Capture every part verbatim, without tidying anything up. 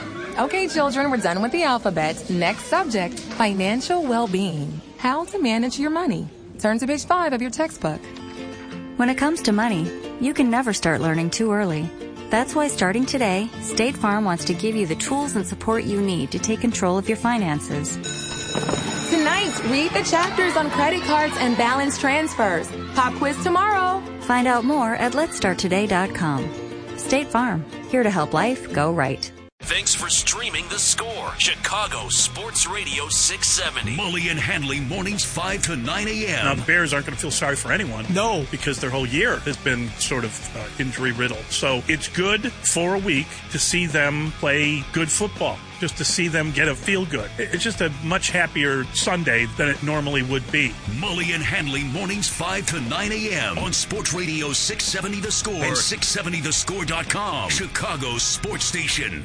Okay, children, we're done with the alphabet. Next subject, financial well-being. How to manage your money. Turn to page five of your textbook. When it comes to money, you can never start learning too early. That's why starting today, State Farm wants to give you the tools and support you need to take control of your finances. Tonight, read the chapters on credit cards and balance transfers. Pop quiz tomorrow. Find out more at lets start today dot com. State Farm, here to help life go right. Thanks for streaming The Score. Chicago Sports Radio six seventy. Mully and Hanley mornings five to nine a.m. Now, the Bears aren't going to feel sorry for anyone. No. Because their whole year has been sort of uh, injury-riddled. So it's good for a week to see them play good football, just to see them get a feel-good. It's just a much happier Sunday than it normally would be. Mully and Hanley mornings five to nine a.m. on Sports Radio six seventy The Score and six seventy the score dot com. Chicago's sports station.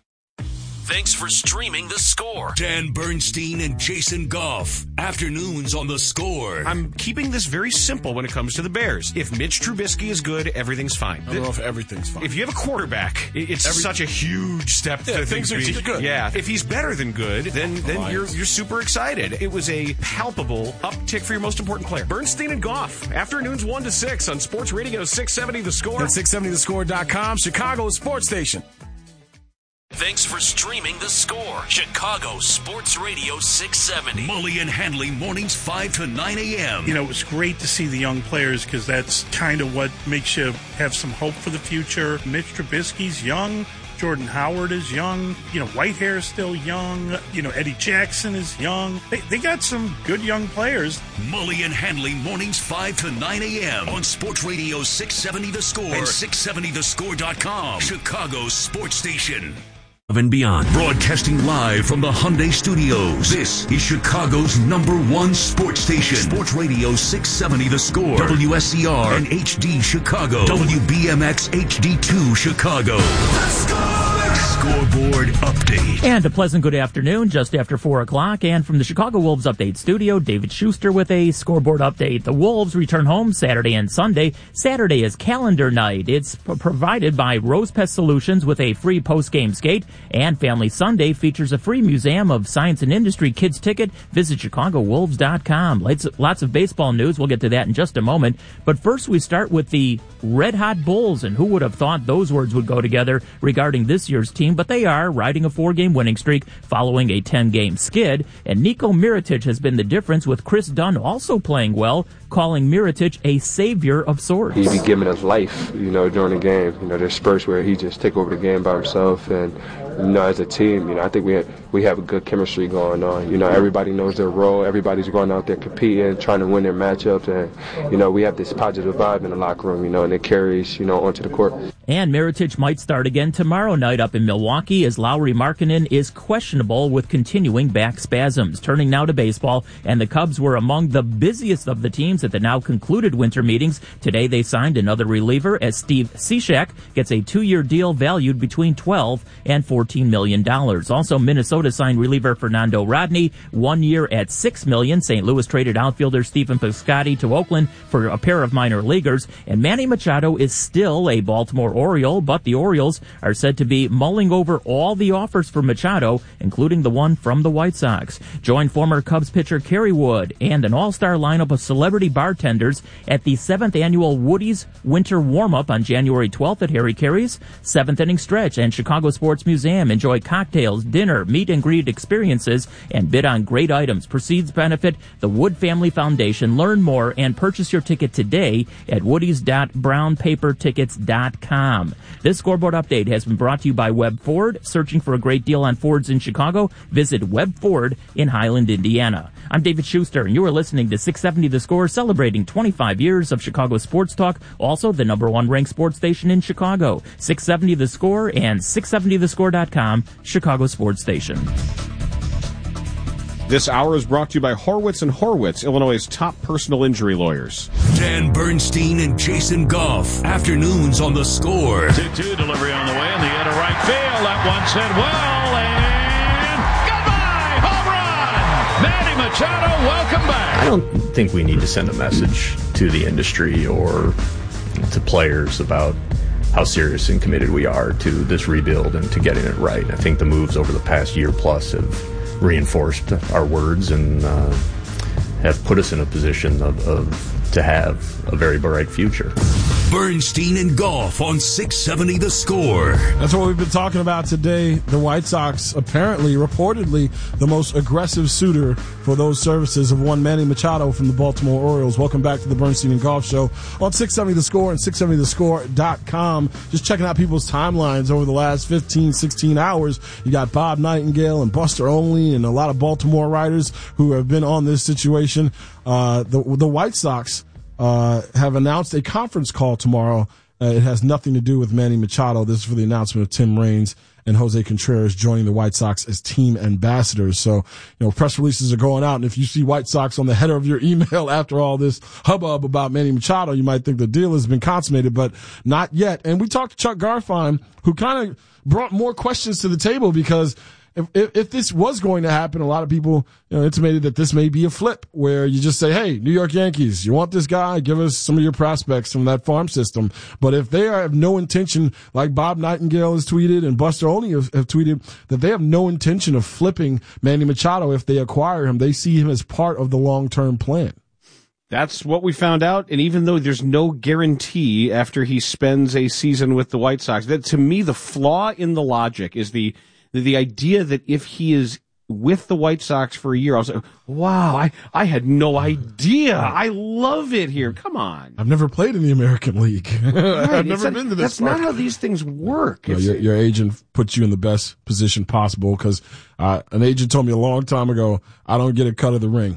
Thanks for streaming The Score. Dan Bernstein and Jason Goff. Afternoons on The Score. I'm keeping this very simple when it comes to the Bears. If Mitch Trubisky is good, everything's fine. I don't know if everything's fine. If you have a quarterback, it's Every, such a huge step. Yeah, to things are be, good. Yeah, if he's better than good, then then Alliance. you're you're super excited. It was a palpable uptick for your most important player. Bernstein and Goff. Afternoons one to six on Sports Radio six seventy The Score and six seventy the score dot com. Chicago's sports station. Thanks for streaming The Score. Chicago Sports Radio six seventy. Mully and Hanley mornings five to nine a.m. You know, it was great to see the young players because that's kind of what makes you have some hope for the future. Mitch Trubisky's young. Jordan Howard is young. You know, Whitehair's still young. You know, Eddie Jackson is young. They, they got some good young players. Mully and Hanley mornings five to nine a.m. on Sports Radio six seventy The Score and six seventy the score dot com. Chicago's sports station. And beyond. Broadcasting live from the Hyundai Studios. This is Chicago's number one sports station. Sports Radio six seventy The Score. W S C R and H D Chicago. W B M X H D two Chicago. The Score! Scoreboard update. And a pleasant good afternoon, just after four o'clock. And from the Chicago Wolves Update Studio, David Schuster with a scoreboard update. The Wolves return home Saturday and Sunday. Saturday is calendar night. It's p- provided by Rose Pest Solutions with a free post-game skate. And Family Sunday features a free Museum of Science and Industry kids ticket. Visit Chicago Wolves dot com. Lots, lots of baseball news. We'll get to that in just a moment. But first we start with the Red Hot Bulls, and who would have thought those words would go together regarding this year's team, but they are riding a four-game winning streak following a ten-game skid, and Nico Mirotic has been the difference, with Chris Dunn also playing well, calling Mirotic a savior of sorts. He be giving us life, you know, during the game. You know, there's spurts where he just take over the game by himself, and, you know, as a team, you know, I think we have, we have a good chemistry going on. You know, everybody knows their role. Everybody's going out there competing, trying to win their matchups, and, you know, we have this positive vibe in the locker room, you know, and it carries, you know, onto the court. And Mirotic might start again tomorrow night up in Milwaukee, as Lauri Markkanen is questionable with continuing back spasms. Turning now to baseball, and the Cubs were among the busiest of the teams at the now concluded winter meetings. Today they signed another reliever as Steve Cishek gets a two-year deal valued between twelve and fourteen million dollars. Also, Minnesota signed reliever Fernando Rodney, one year at six million dollars. Saint Louis traded outfielder Stephen Piscotty to Oakland for a pair of minor leaguers. And Manny Machado is still a Baltimore Oriole, but the Orioles are said to be mulling over all the offers for Machado, including the one from the White Sox. Join former Cubs pitcher Kerry Wood and an all-star lineup of celebrity bartenders at the seventh annual Woody's Winter Warm-Up on January twelfth at Harry Carey's seventh Inning Stretch and Chicago Sports Museum. Enjoy cocktails, dinner, meet and greet experiences, and bid on great items. Proceeds benefit the Wood Family Foundation. Learn more and purchase your ticket today at woodys dot brown paper tickets dot com. This scoreboard update has been brought to you by Webb Ford. Searching for a great deal on Fords in Chicago? Visit Webb Ford in Highland, Indiana. I'm David Schuster, and you are listening to six seventy The Score, celebrating twenty-five years of Chicago sports talk. Also, the number one ranked sports station in Chicago. six seventy The Score and six seventy the score dot com, Chicago sports station. This hour is brought to you by Horwitz and Horwitz, Illinois' top personal injury lawyers. Dan Bernstein and Jason Goff. Afternoons on The Score. two two delivery on the way in the air to right field. That one's hit well, and goodbye! Home run! Manny Machado, welcome back. I don't think we need to send a message to the industry or to players about how serious and committed we are to this rebuild and to getting it right. I think the moves over the past year plus have reinforced our words and uh, have put us in a position of, of to have a very bright future. Bernstein and Golf on six seventy The Score. That's what we've been talking about today. The White Sox, apparently, reportedly, the most aggressive suitor for those services of one Manny Machado from the Baltimore Orioles. Welcome back to the Bernstein and Golf Show on six seventy The Score and six seventy the score dot com. Just checking out people's timelines over the last fifteen, sixteen hours. You got Bob Nightingale and Buster Olney and a lot of Baltimore writers who have been on this situation. Uh, the, the White Sox uh, have announced a conference call tomorrow. Uh, it has nothing to do with Manny Machado. This is for the announcement of Tim Raines and Jose Contreras joining the White Sox as team ambassadors. So, you know, press releases are going out, and if you see White Sox on the header of your email after all this hubbub about Manny Machado, you might think the deal has been consummated, but not yet. And we talked to Chuck Garfien, who kind of brought more questions to the table because If, if if this was going to happen, a lot of people, you know, intimated that this may be a flip where you just say, hey, New York Yankees, you want this guy? Give us some of your prospects from that farm system. But if they have no intention, like Bob Nightingale has tweeted and Buster Olney have, have tweeted, that they have no intention of flipping Manny Machado if they acquire him, they see him as part of the long-term plan. That's what we found out, and even though there's no guarantee after he spends a season with the White Sox, that to me the flaw in the logic is the The idea that if he is with the White Sox for a year, I was like, wow, I, I had no idea. I love it here. Come on. I've never played in the American League. Right, I've never a, been to this That's part. not how these things work. No, your, your agent puts you in the best position possible because uh, an agent told me a long time ago, I don't get a cut of the ring.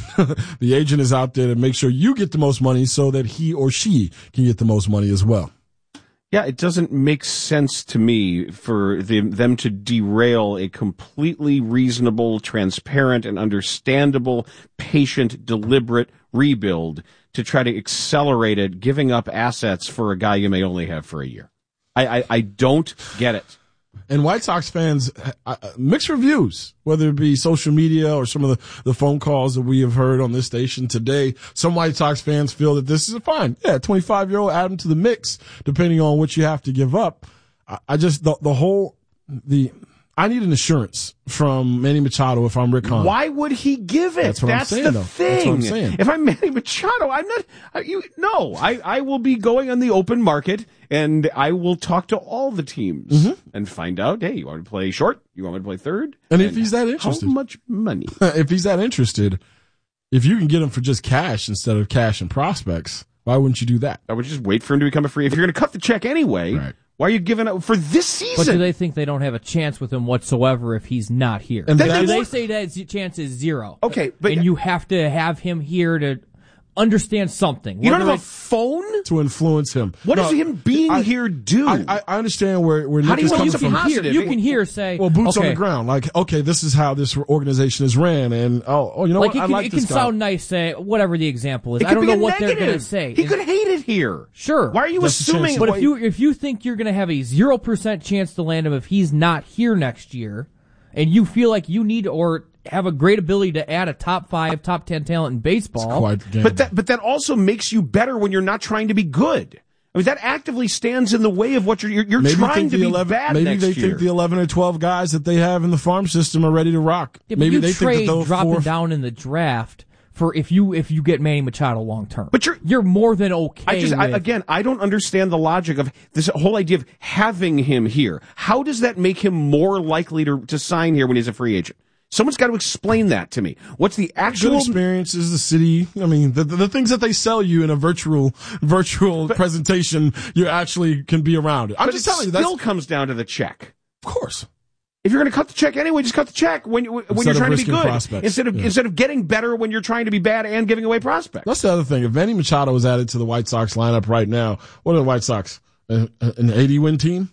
The agent is out there to make sure you get the most money so that he or she can get the most money as well. Yeah, it doesn't make sense to me for them, them to derail a completely reasonable, transparent, and understandable, patient, deliberate rebuild to try to accelerate it, giving up assets for a guy you may only have for a year. I, I, I don't get it. And White Sox fans, uh, mixed reviews, whether it be social media or some of the, the phone calls that we have heard on this station today. Some White Sox fans feel that this is a fine. Yeah, twenty-five-year-old, add him to the mix, depending on what you have to give up. I, I just, the, the whole, the, I need an assurance from Manny Machado if I'm Rick Hahn. Why would he give it? That's what That's I'm saying, the though. thing. That's what I'm saying. If I'm Manny Machado, I'm not, uh, you, no, I, I will be going on the open market and I will talk to all the teams mm-hmm. and find out, hey, you want me to play short? You want me to play third? And, and if he's that interested. How much money? If he's that interested, if you can get him for just cash instead of cash and prospects, why wouldn't you do that? I would just wait for him to become a free. If you're going to cut the check anyway, right. Why are you giving up for this season? But do they think they don't have a chance with him whatsoever if he's not here? And do they, they say that his chance is zero? Okay, but and you have to have him here to understand something. You don't have a phone to influence him. What no, does him being I, here do? I, I understand where where how Nick do you is coming you from. Positive? Hear, you can hear say, well, boots okay. on the ground. Like, okay, this is how this organization is ran, and oh, oh you know like what? It I can, like it this can guy. sound nice, say whatever the example is. It I don't know be what negative. they're going to say. He could hate it here. Sure. Why are you That's assuming? But if you if you think you're going to have a zero percent chance to land him if he's not here next year, and you feel like you need or have a great ability to add a top five, top ten talent in baseball. Quite but that but that also makes you better when you're not trying to be good. I mean, that actively stands in the way of what you're you're, you're maybe trying to be eleven, bad maybe next they year. think the eleven or twelve guys that they have in the farm system are ready to rock. Yeah, maybe you they trade think that those dropping four... down in the draft for if you if you get Manny Machado long term. But you're you're more than okay. I just with, I, again, I don't understand the logic of this whole idea of having him here. How does that make him more likely to to sign here when he's a free agent? Someone's got to explain that to me. What's the actual good experiences? The city. I mean, the, the the things that they sell you in a virtual virtual but, presentation, you actually can be around it. I'm but just it telling you. Still That's, comes down to the check. Of course. If you're going to cut the check anyway, just cut the check when you, when instead you're trying to be good. Prospects. Instead of yeah. instead of getting better when you're trying to be bad and giving away prospects. That's the other thing. If Manny Machado was added to the White Sox lineup right now, what are the White Sox? An eighty-win team?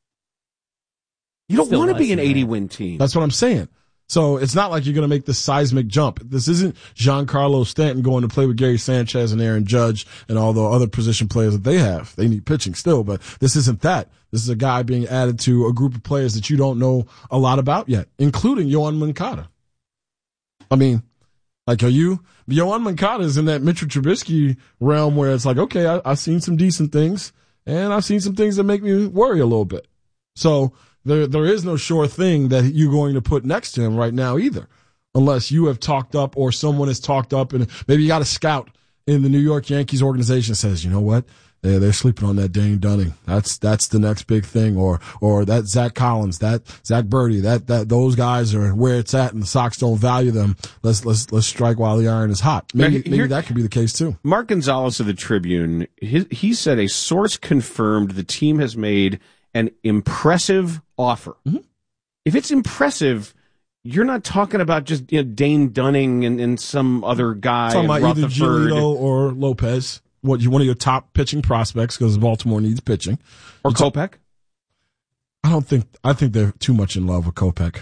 You don't Still want to be an that. eighty-win team. That's what I'm saying. So it's not like you're going to make this seismic jump. This isn't Giancarlo Stanton going to play with Gary Sanchez and Aaron Judge and all the other position players that they have. They need pitching still, but this isn't that. This is a guy being added to a group of players that you don't know a lot about yet, including Yohan Moncada. I mean, like, are you, Yohan Moncada is in that Mitchell Trubisky realm where it's like, okay, I, I've seen some decent things. and I've seen some things that make me worry a little bit. So there there is no sure thing that you're going to put next to him right now either, unless you have talked up or someone has talked up, and maybe you got a scout in the New York Yankees organization that says, you know what, they're, they're sleeping on that Dane Dunning. That's that's the next big thing, or or that Zach Collins, that Zach Birdie, that that those guys are where it's at, and the Sox don't value them. Let's let's let's strike while the iron is hot. Maybe maybe Here, that could be the case too. Mark Gonzalez of the Tribune, he, he said a source confirmed the team has made an impressive offer. Mm-hmm. If it's impressive, you're not talking about just, you know, Dane Dunning and, and some other guy. Talking about either Rutherford. Giolito or Lopez. What you one of your top pitching prospects because Baltimore needs pitching. Or you Kopech? Talk, I don't think I think they're too much in love with Kopech.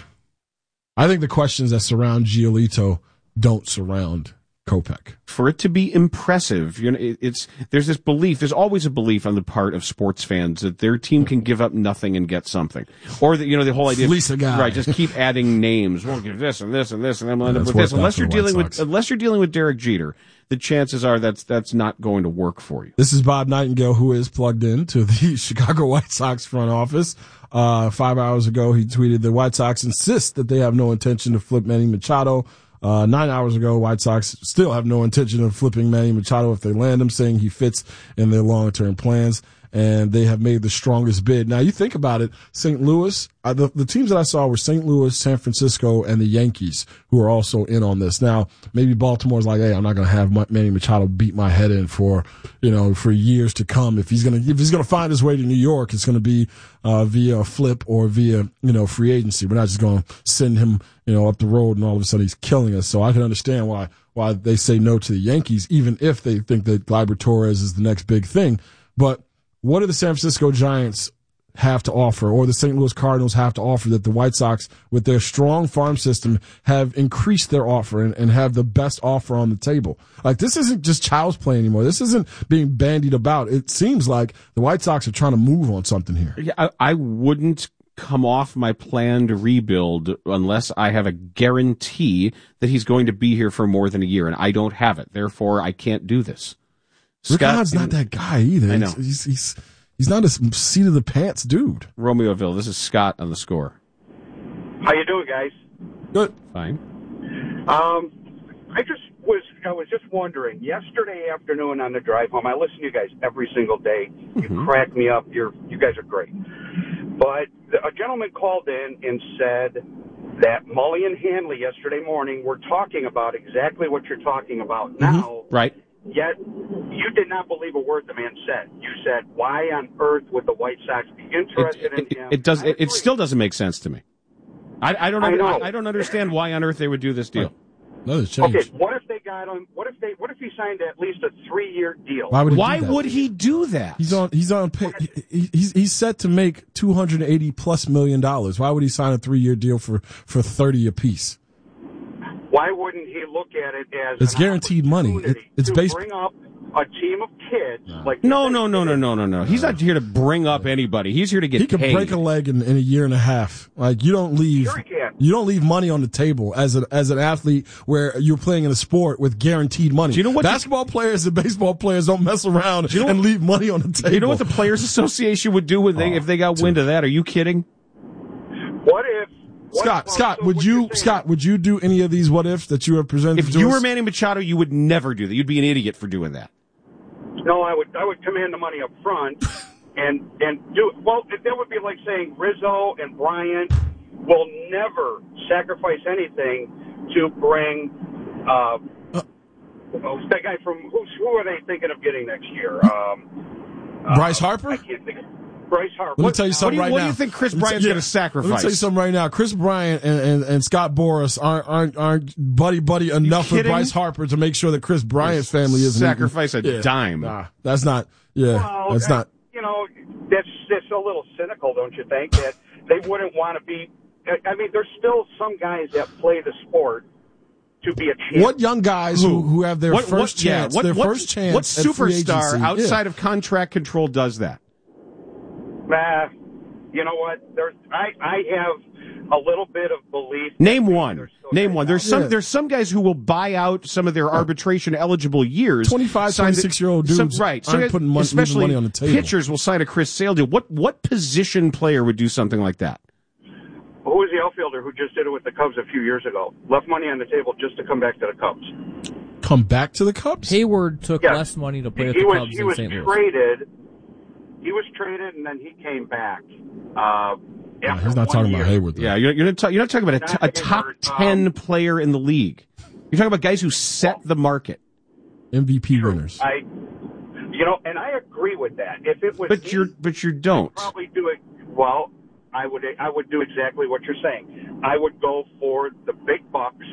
I think the questions that surround Giolito don't surround Kopech. For it to be impressive, you know, it, it's there's this belief. There's always a belief on the part of sports fans that their team can give up nothing and get something, or that, you know, the whole idea, Fleece a guy. Right? Just keep adding names. We'll give this and this and this, and then we'll end Yeah, up with that's this. Unless you're White dealing Sox. with unless you're dealing with Derek Jeter, the chances are that's that's not going to work for you. This is Bob Nightingale, who is plugged in to the Chicago White Sox front office. Uh, five hours ago, he tweeted the White Sox insist that they have no intention to flip Manny Machado. Uh, nine hours ago, White Sox still have no intention of flipping Manny Machado if they land him, saying he fits in their long-term plans, and they have made the strongest bid. Now, you think about it, Saint Louis, uh, the, the teams that I saw were Saint Louis, San Francisco, and the Yankees, who are also in on this. Now, maybe Baltimore's like, hey, I'm not going to have my, Manny Machado beat my head in for, you know, for years to come. If he's going to, if he's going to find his way to New York, it's going to be, uh, via a flip or via, you know, free agency. We're not just going to send him, you know, up the road and all of a sudden he's killing us. So I can understand why, why they say no to the Yankees, even if they think that Gleyber Torres is the next big thing. But what do the San Francisco Giants have to offer, or the Saint Louis Cardinals have to offer, that the White Sox, with their strong farm system, have increased their offer and, and have the best offer on the table? Like, this isn't just child's play anymore. This isn't being bandied about. It seems like the White Sox are trying to move on something here. Yeah, I, I wouldn't come off my planned rebuild unless I have a guarantee that he's going to be here for more than a year, and I don't have it. Therefore, I can't do this. Rick Hahn's not that guy either. I know. He's, he's, he's not a seat of the pants dude. Romeoville, this is Scott on the Score. How you doing, guys? Good. Fine. Um, I just was I was just wondering, yesterday afternoon on the drive home, I listen to you guys every single day. You Mm-hmm. crack me up. You're you guys are great. But a gentleman called in and said that Mully and Hanley yesterday morning were talking about exactly what you're talking about now. Mm-hmm. Right. Yet you did not believe a word the man said. You said, "Why on earth would the White Sox be interested it, in it, him?" It does. It, it still doesn't make sense to me. I, I don't. I Under, know. I, I don't understand why on earth they would do this deal. Another change. Okay, what if they got him? What if they? What if he signed at least a three-year deal? Why would he Why do that? would he do that? He's on. He's on. Pay, he, he's he's set to make two hundred eighty plus million dollars. Why would he sign a three year deal for for thirty apiece? Why wouldn't he look at it as It's an guaranteed money. It, it's to based. bring up a team of kids like No, no, no, no, no, no, no. He's not here to bring up anybody. He's here to get He could paid. break a leg in, in a year and a half. Like, you don't leave. Sure he can. You don't leave money on the table as a as an athlete where you're playing in a sport with guaranteed money. Do you know what basketball players and baseball players don't mess around you know and what, leave money on the table? You know what the Players Association would do when they, Oh, if they got wind of that? Are you kidding? What if what Scott, if, Scott, so would what you, you're saying- Scott, would you do any of these what ifs that you have presented If to you us? were Manny Machado, you would never do that. You'd be an idiot for doing that. No, I would I would command the money up front and and do it. Well, that would be like saying Rizzo and Bryant will never sacrifice anything to bring uh, oh, that guy from who's who are they thinking of getting next year? Um, Bryce uh, Harper? I can't think. Of, Bryce Harper. Let me tell you something do you- right what now. do you think Chris Let me Bryant's tell you- gonna sacrifice? Let me tell you something right now. Chris Bryant and, and, and Scott Boras aren't aren't aren't buddy buddy enough with kidding? Bryce Harper to make sure that Chris Bryant's family isn't Sacrifice a yeah, dime. Nah, that's not. Yeah, Well, that's uh, not. You know, that's that's a little cynical, don't you think? That they wouldn't want to be. I I mean, there's still some guys that play the sport to be a champion. What young guys who, who have their What- first what- yeah, chance, what- their what- first chance, What at free superstar agency, outside yeah. of contract control does that? Nah, you know what? There's I I have a little bit of belief. Name one. Name one. There's some Yeah. there's some guys who will buy out some of their arbitration eligible years. twenty-five, twenty-six-year-old dudes some, right. aren't so, putting money, especially money on the table. Pitchers will sign a Chris Sale deal. What what position player would do something like that? Who was the outfielder who just did it with the Cubs a few years ago? Left money on the table just to come back to the Cubs. Come back to the Cubs? Hayward took Yes. less money to play with he the was, Cubs he than was Saint Louis. traded. He was traded, and then he came back. Uh, No, he's not talking about Hayward, though. Yeah, you're, you're, not, ta- you're not talking about a, t- a Not top Hayward, ten um, player in the league. You're talking about guys who set the market. M V P winners. I, you know, and I agree with that. If it was, But me, you're but you don't. I'd probably do it. Well, I would. I would do exactly what you're saying. I would go for the big bucks,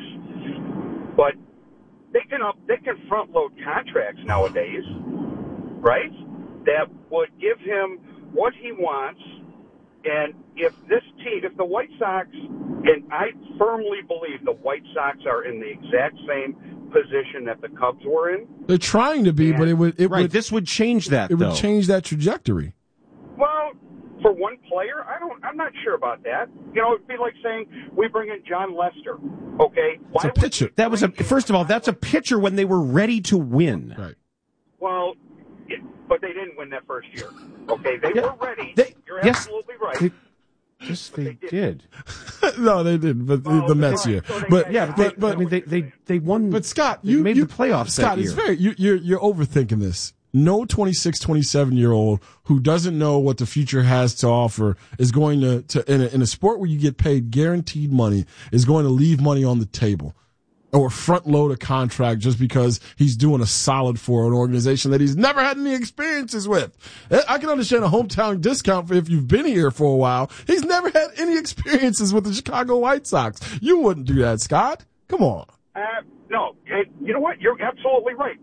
but they can up. They can front load contracts nowadays, right? That would give him what he wants. And if this team, if the White Sox, and I firmly believe the White Sox are in the exact same position that the Cubs were in. They're trying to be, but it would it Right, would this would change that, it though. would change that trajectory. Well, for one player, I don't. I'm not sure about that. You know, it'd be like saying we bring in John Lester. Okay, It's a pitcher. That was a first of all, that's a pitcher when they were ready to win. Right. Well, it, but they didn't win that first year. Okay, they Yeah, were ready. they- You're yes, absolutely right. they- Yes, they did. No, they didn't. But Oh, the Mets right. year. So they But had- Yeah, but, they, but, but I mean, they, they they won. But Scott, they you made you, the playoffs Scott, that it's year. very you, you're you're overthinking this. No twenty-six, twenty-seven year old who doesn't know what the future has to offer is going to, to in, a, in a sport where you get paid guaranteed money, is going to leave money on the table or front load a contract just because he's doing a solid for an organization that he's never had any experiences with. I can understand a hometown discount for if you've been here for a while. He's never had any experiences with the Chicago White Sox. You wouldn't do that, Scott. Come on. Uh, no, it, you know what? You're absolutely right.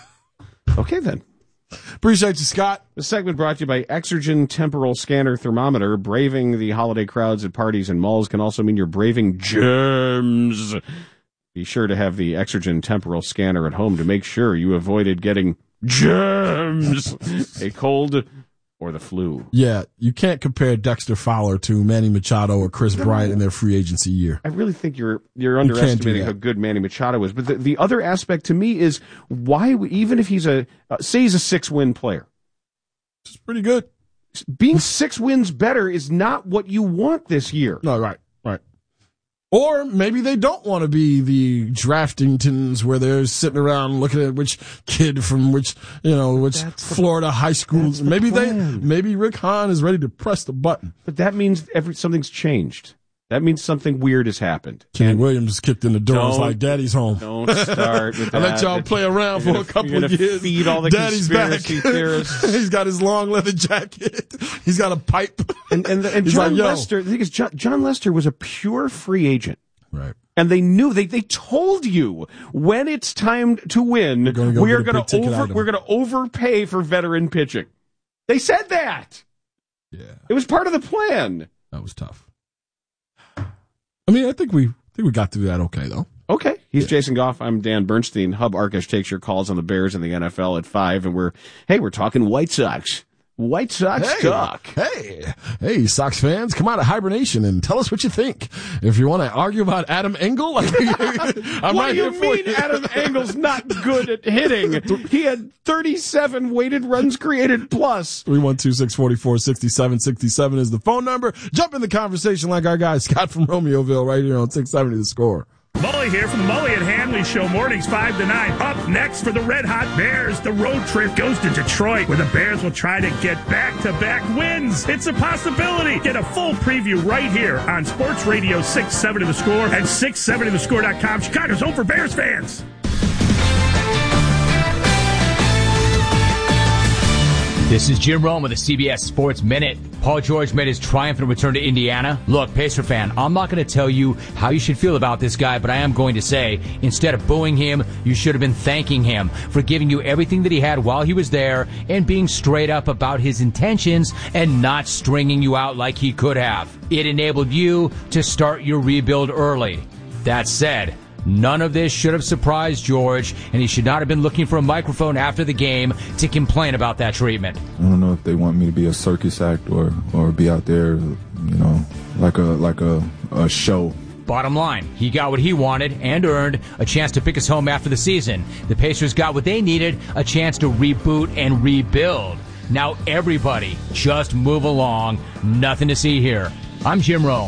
Okay, then. Appreciate you, Scott. This segment brought to you by Exergen Temporal Scanner Thermometer. Braving the holiday crowds at parties and malls can also mean you're braving germs. Be sure to have the Exergen Temporal Scanner at home to make sure you avoided getting germs, a cold, or the flu. Yeah, you can't compare Dexter Fowler to Manny Machado or Chris Bryant in their free agency year. I really think you're you're You can't do underestimating that. how good Manny Machado is. But the, the other aspect to me is why, even if he's a uh, say he's a six win player, It's pretty good. being six wins better is not what you want this year. No, right, right. Or maybe they don't want to be the Draftingtons where they're sitting around looking at which kid from which, you know, which That's the- Florida high school. that's the Maybe they, plan. maybe Rick Hahn is ready to press the button. But that means every something's changed. That means something weird has happened. Kenny Williams kicked in the door. It's Don't- like, Daddy's home. Don't start with I that. let y'all play around for You're a gonna- couple you're of gonna years. feed all the Daddy's back. conspiracy theorists. He's got his long leather jacket. He's got a pipe. And and, and He's John like, yo. Lester. The thing is, John, John Lester was a pure free agent. Right. And they knew they they told you when it's time to win, gonna go we get are a going big to ticket over item. we're going to overpay for veteran pitching. They said that. Yeah. It was part of the plan. That was tough. I mean, I think we I think we got through that okay though. Okay. He's Jason Goff. I'm Dan Bernstein. Hub Arkush takes your calls on the Bears and the N F L at five, and we're hey, we're talking White Sox. White Sox Hey, talk. hey, hey, Sox fans, come out of hibernation and tell us what you think. If you want to argue about Adam Engel, I'm what right do you here for mean you. Adam Engel's not good at hitting? He had thirty-seven weighted runs created plus. three one two, six four four, six seven six seven is the phone number. Jump in the conversation like our guy Scott from Romeoville right here on six seventy The Score. Mully here from the Mully and Hanley Show, mornings five to nine. Up next for the Red Hot Bears, the road trip goes to Detroit, where the Bears will try to get back-to-back wins. It's a possibility. Get a full preview right here on Sports Radio six seventy The Score and six seventy the score dot com, Chicago's home for Bears fans. This is Jim Rome with the C B S Sports Minute. Paul George made his triumphant return to Indiana. Look, Pacer fan, I'm not going to tell you how you should feel about this guy, but I am going to say, instead of booing him, you should have been thanking him for giving you everything that he had while he was there and being straight up about his intentions and not stringing you out like he could have. It enabled you to start your rebuild early. That said, none of this should have surprised George, and he should not have been looking for a microphone after the game to complain about that treatment. I don't know if they want me to be a circus act or, or be out there, you know, like a like a, a show. Bottom line, he got what he wanted and earned a chance to pick us home after the season. The Pacers got what they needed, a chance to reboot and rebuild. Now everybody just move along. Nothing to see here. I'm Jim Rome.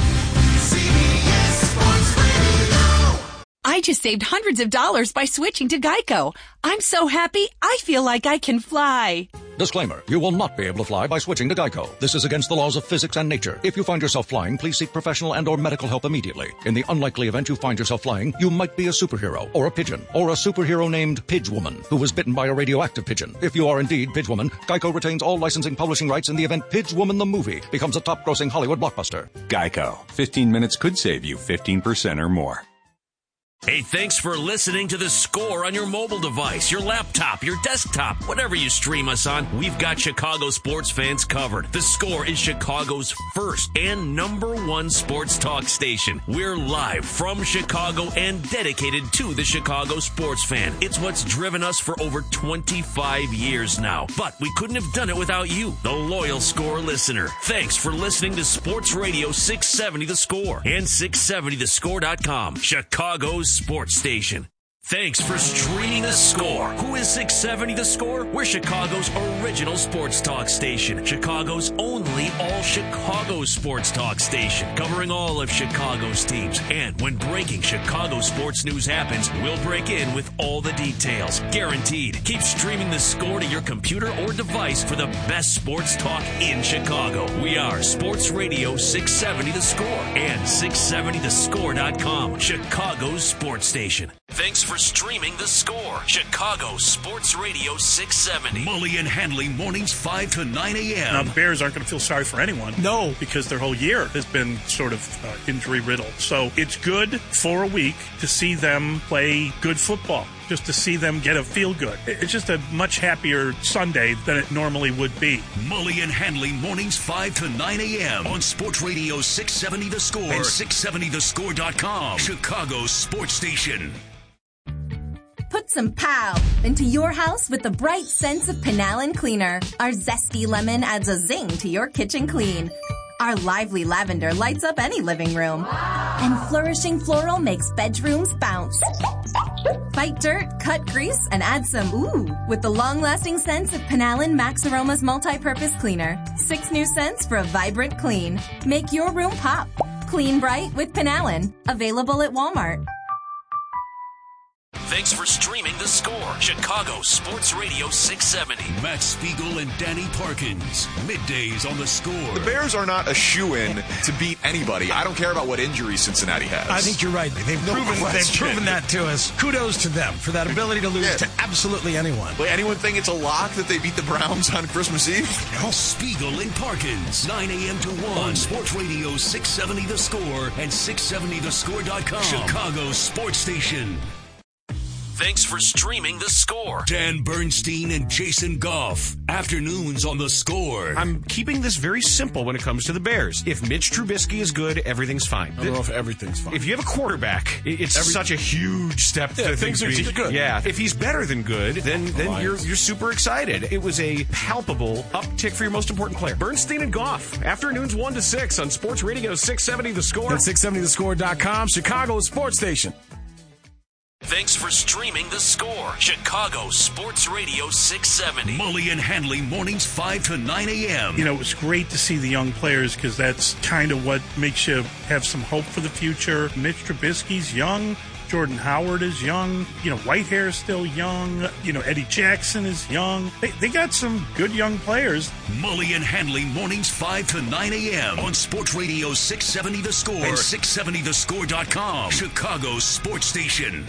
I just saved hundreds of dollars by switching to Geico. I'm so happy, I feel like I can fly. Disclaimer, you will not be able to fly by switching to Geico. This is against the laws of physics and nature. If you find yourself flying, please seek professional and or medical help immediately. In the unlikely event you find yourself flying, you might be a superhero, or a pigeon, or a superhero named Pidgewoman, who was bitten by a radioactive pigeon. If you are indeed Pidgewoman, Geico retains all licensing publishing rights in the event Pidgewoman the movie becomes a top-grossing Hollywood blockbuster. Geico. fifteen minutes could save you fifteen percent or more. Hey, thanks for listening to The Score on your mobile device, your laptop, your desktop, whatever you stream us on. We've got Chicago sports fans covered. The Score is Chicago's first and number one sports talk station. We're live from Chicago and dedicated to the Chicago sports fan. It's what's driven us for over twenty-five years now. But we couldn't have done it without you, the loyal Score listener. Thanks for listening to Sports Radio six seventy The Score and six seventy the score dot com, Chicago's sports station. Thanks for streaming The Score. Who is six seventy The Score? We're Chicago's original sports talk station. Chicago's only all-Chicago sports talk station. Covering all of Chicago's teams. And when breaking Chicago sports news happens, we'll break in with all the details. Guaranteed. Keep streaming The Score to your computer or device for the best sports talk in Chicago. We are Sports Radio six seventy The Score and six seventy the score dot com, Chicago's sports station. Thanks for streaming The Score. Chicago Sports Radio six seventy. Mully and Hanley mornings five to nine a.m. Now, the Bears aren't going to feel sorry for anyone. No. Because their whole year has been sort of uh, injury-riddled. So it's good for a week to see them play good football, just to see them get a feel-good. It's just a much happier Sunday than it normally would be. Mully and Hanley mornings five to nine a.m. on Sports Radio six seventy The Score and six seventy the score dot com, Chicago's sports station. Put some pow into your house with the bright scents of Penallen Cleaner. Our zesty lemon adds a zing to your kitchen clean. Our lively lavender lights up any living room. And flourishing floral makes bedrooms bounce. Fight dirt, cut grease, and add some ooh with the long-lasting scents of Penallen Max Aromas Multi-Purpose Cleaner. Six new scents for a vibrant clean. Make your room pop. Clean bright with Penallen. Available at Walmart. Thanks for streaming The Score. Chicago Sports Radio six seventy. Matt Spiegel and Danny Parkins. Middays on The Score. The Bears are not a shoo-in to beat anybody. I don't care about what injuries Cincinnati has. I think you're right. They've, no proven, they've proven that to us. Kudos to them for that ability to lose yeah. to absolutely anyone. Wait, anyone think it's a lock that they beat the Browns on Christmas Eve? No. Spiegel and Parkins. nine a.m. to one. On Sports Radio six seventy The Score and six seventy the score dot com. Chicago's sports station. Thanks for streaming The Score. Dan Bernstein and Jason Goff. Afternoons on The Score. I'm keeping this very simple when it comes to the Bears. If Mitch Trubisky is good, everything's fine. I don't know if everything's fine. If you have a quarterback, it's Every, such a huge step. Yeah, to things are be, good. Yeah, if he's better than good, then then Alliance. you're you're super excited. It was a palpable uptick for your most important player. Bernstein and Goff. Afternoons one to six on Sports Radio six seventy The Score. And six seventy the score dot com, Chicago's sports station. Thanks for streaming The Score. Chicago Sports Radio six seventy. Mully and Hanley mornings five to nine a.m. You know, it was great to see the young players because that's kind of what makes you have some hope for the future. Mitch Trubisky's young. Jordan Howard is young. You know, Whitehair is still young. You know, Eddie Jackson is young. They, they got some good young players. Mully and Hanley mornings five to nine a.m. on Sports Radio six seventy The Score and six seventy the score dot com, Chicago's sports station.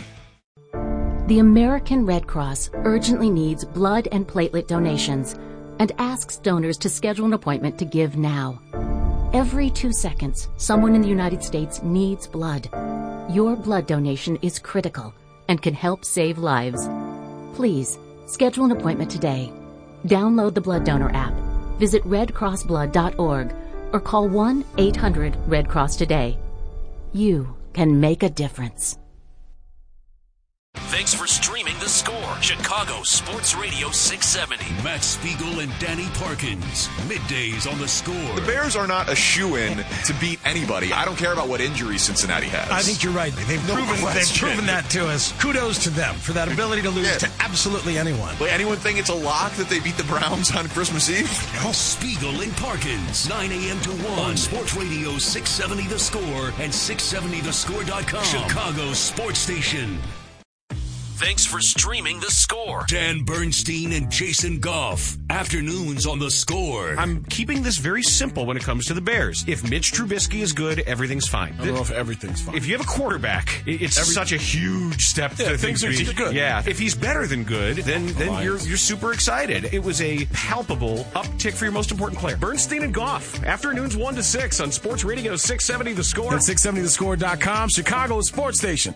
The American Red Cross urgently needs blood and platelet donations and asks donors to schedule an appointment to give now. Every two seconds, someone in the United States needs blood. Your blood donation is critical and can help save lives. Please, schedule an appointment today. Download the Blood Donor app, visit red cross blood dot org, or call one eight hundred red cross today. You can make a difference. Thanks for streaming The Score, Chicago Sports Radio six seventy. Matt Spiegel and Danny Parkins. Middays on The Score. The Bears are not a shoo-in to beat anybody. I don't care about what injuries Cincinnati has. I think you're right. They've No proven question. they've proven that to us. Kudos to them for that ability to lose Yeah. to absolutely anyone. Wait, anyone think it's a lock that they beat the Browns on Christmas Eve? No. Spiegel and Parkins, nine a.m. to one on Sports Radio six seventy The Score and six seventy the score dot com. Chicago Sports Station. Thanks for streaming The Score. Dan Bernstein and Jason Goff. Afternoons on The Score. I'm keeping this very simple when it comes to the Bears. If Mitch Trubisky is good, everything's fine. I don't know if everything's fine. If you have a quarterback, it's Every- such a huge step Yeah, to things things are be- good. Yeah, if he's better than good, then then Lions. you're you're super excited. It was a palpable uptick for your most important player. Bernstein and Goff. Afternoons one to six on Sports Radio six seventy The Score. At six seventy the score dot com, Chicago's sports station.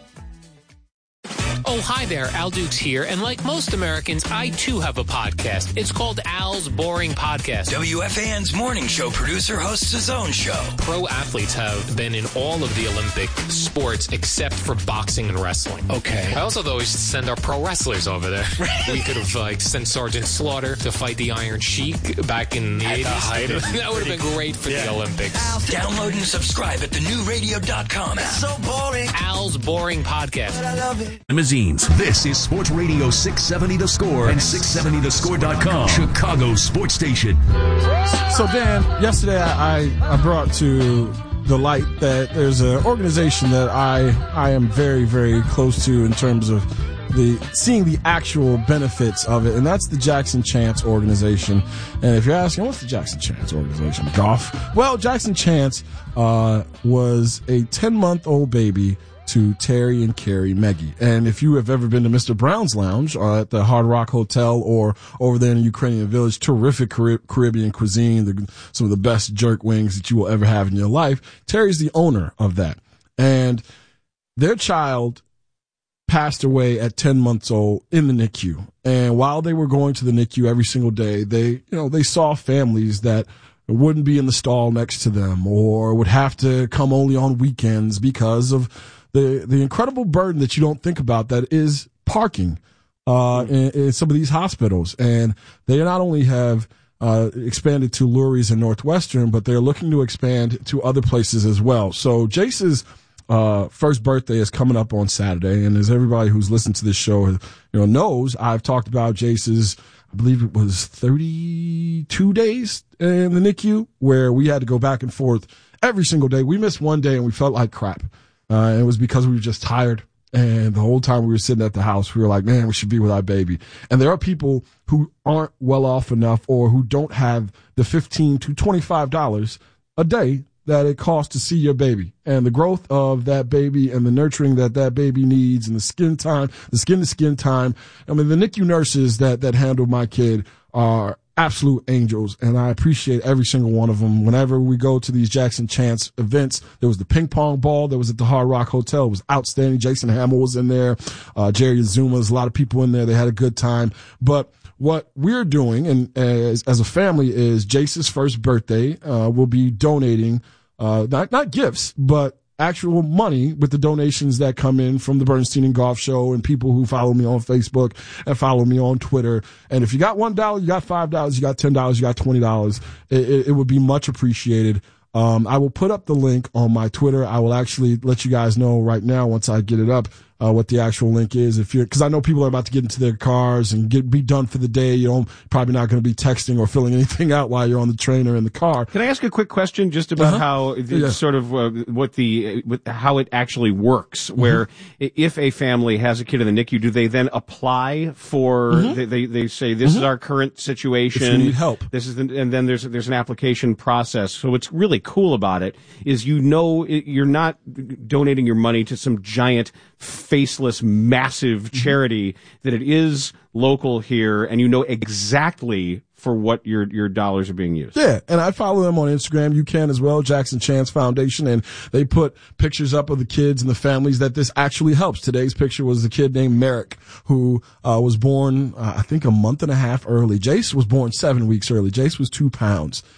Oh, hi there. Al Dukes here. And like most Americans, I too have a podcast. It's called Al's Boring Podcast. W F A N's morning show producer hosts his own show. Pro athletes have been in all of the Olympic sports except for boxing and wrestling. Okay. I also thought we should send our pro wrestlers over there. We could have like sent Sergeant Slaughter to fight the Iron Sheik back in the At the eighties. height of- That would have been great for the Olympics. Download and subscribe at the new radio dot com. It's so boring. Al's Boring Podcast. But I love it. Limousines. This is Sports Radio six seventy The Score and six seventy the score dot com. Chicago Sports Station. So, Dan, yesterday I, I brought to the light that there's an organization that I I am very, very close to in terms of the seeing the actual benefits of it, and that's the Jackson Chance organization. And if you're asking, what's the Jackson Chance organization? Golf? Well, Jackson Chance uh, was a ten-month-old baby to Terry and Carrie Meggie. And if you have ever been to Mister Brown's Lounge uh, at the Hard Rock Hotel or over there in the Ukrainian Village, terrific Car- Caribbean cuisine, the, some of the best jerk wings that you will ever have in your life. Terry's the owner of that. And their child passed away at ten months old in the N I C U. And while they were going to the N I C U every single day, they, you know, they saw families that wouldn't be in the stall next to them or would have to come only on weekends because of the the incredible burden that you don't think about that is parking uh, in, in some of these hospitals. And they not only have uh, expanded to Lurie's and Northwestern, but they're looking to expand to other places as well. So Jace's uh, first birthday is coming up on Saturday, and as everybody who's listened to this show you know knows, I've talked about Jace's, I believe it was thirty-two days in the N I C U, where we had to go back and forth every single day. We missed one day and we felt like crap. Uh, and it was because we were just tired. And the whole time we were sitting at the house, we were like, man, we should be with our baby. And there are people who aren't well off enough or who don't have the fifteen to twenty-five dollars a day that it costs to see your baby. And the growth of that baby and the nurturing that that baby needs and the skin time, the skin to skin time. I mean, the N I C U nurses that, that handle my kid are absolute angels, and I appreciate every single one of them. Whenever we go to these Jackson Chance events, there was the ping pong ball that was at the Hard Rock Hotel. It was outstanding. Jason Hamill was in there. Uh, Jerry Azuma, there's a lot of people in there. They had a good time. But what we're doing, and as, as a family, is Jace's first birthday. Uh, we'll be donating, uh, not, not gifts, but actual money with the donations that come in from the Bernstein and Goff Show and people who follow me on Facebook and follow me on Twitter. And if you got one dollar, you got five dollars, you got ten dollars, you got twenty dollars, it, it, it would be much appreciated. Um, I will put up the link on my Twitter. I will actually let you guys know right now once I get it up, uh, what the actual link is. If you're, cause I know people are about to get into their cars and get, be done for the day. You know, probably not going to be texting or filling anything out while you're on the train or in the car. Can I ask a quick question just about Uh-huh. how it's Yeah. sort of uh, what the with how it actually works? Where Mm-hmm. if a family has a kid in the N I C U, do they then apply for? Mhm. They, they they say this Mhm. is our current situation. If you need help. This is the, and then there's there's an application process. So what's really cool about it is you know it, you're not donating your money to some giant faceless massive charity, that it is local here and you know exactly for what your your dollars are being used. Yeah, and I follow them on Instagram. You can as well, Jackson Chance Foundation, and they put pictures up of the kids and the families that this actually helps. Today's picture was a kid named Merrick, who uh, was born, uh, I think, a month and a half early. Jace was born seven weeks early. Jace was two pounds.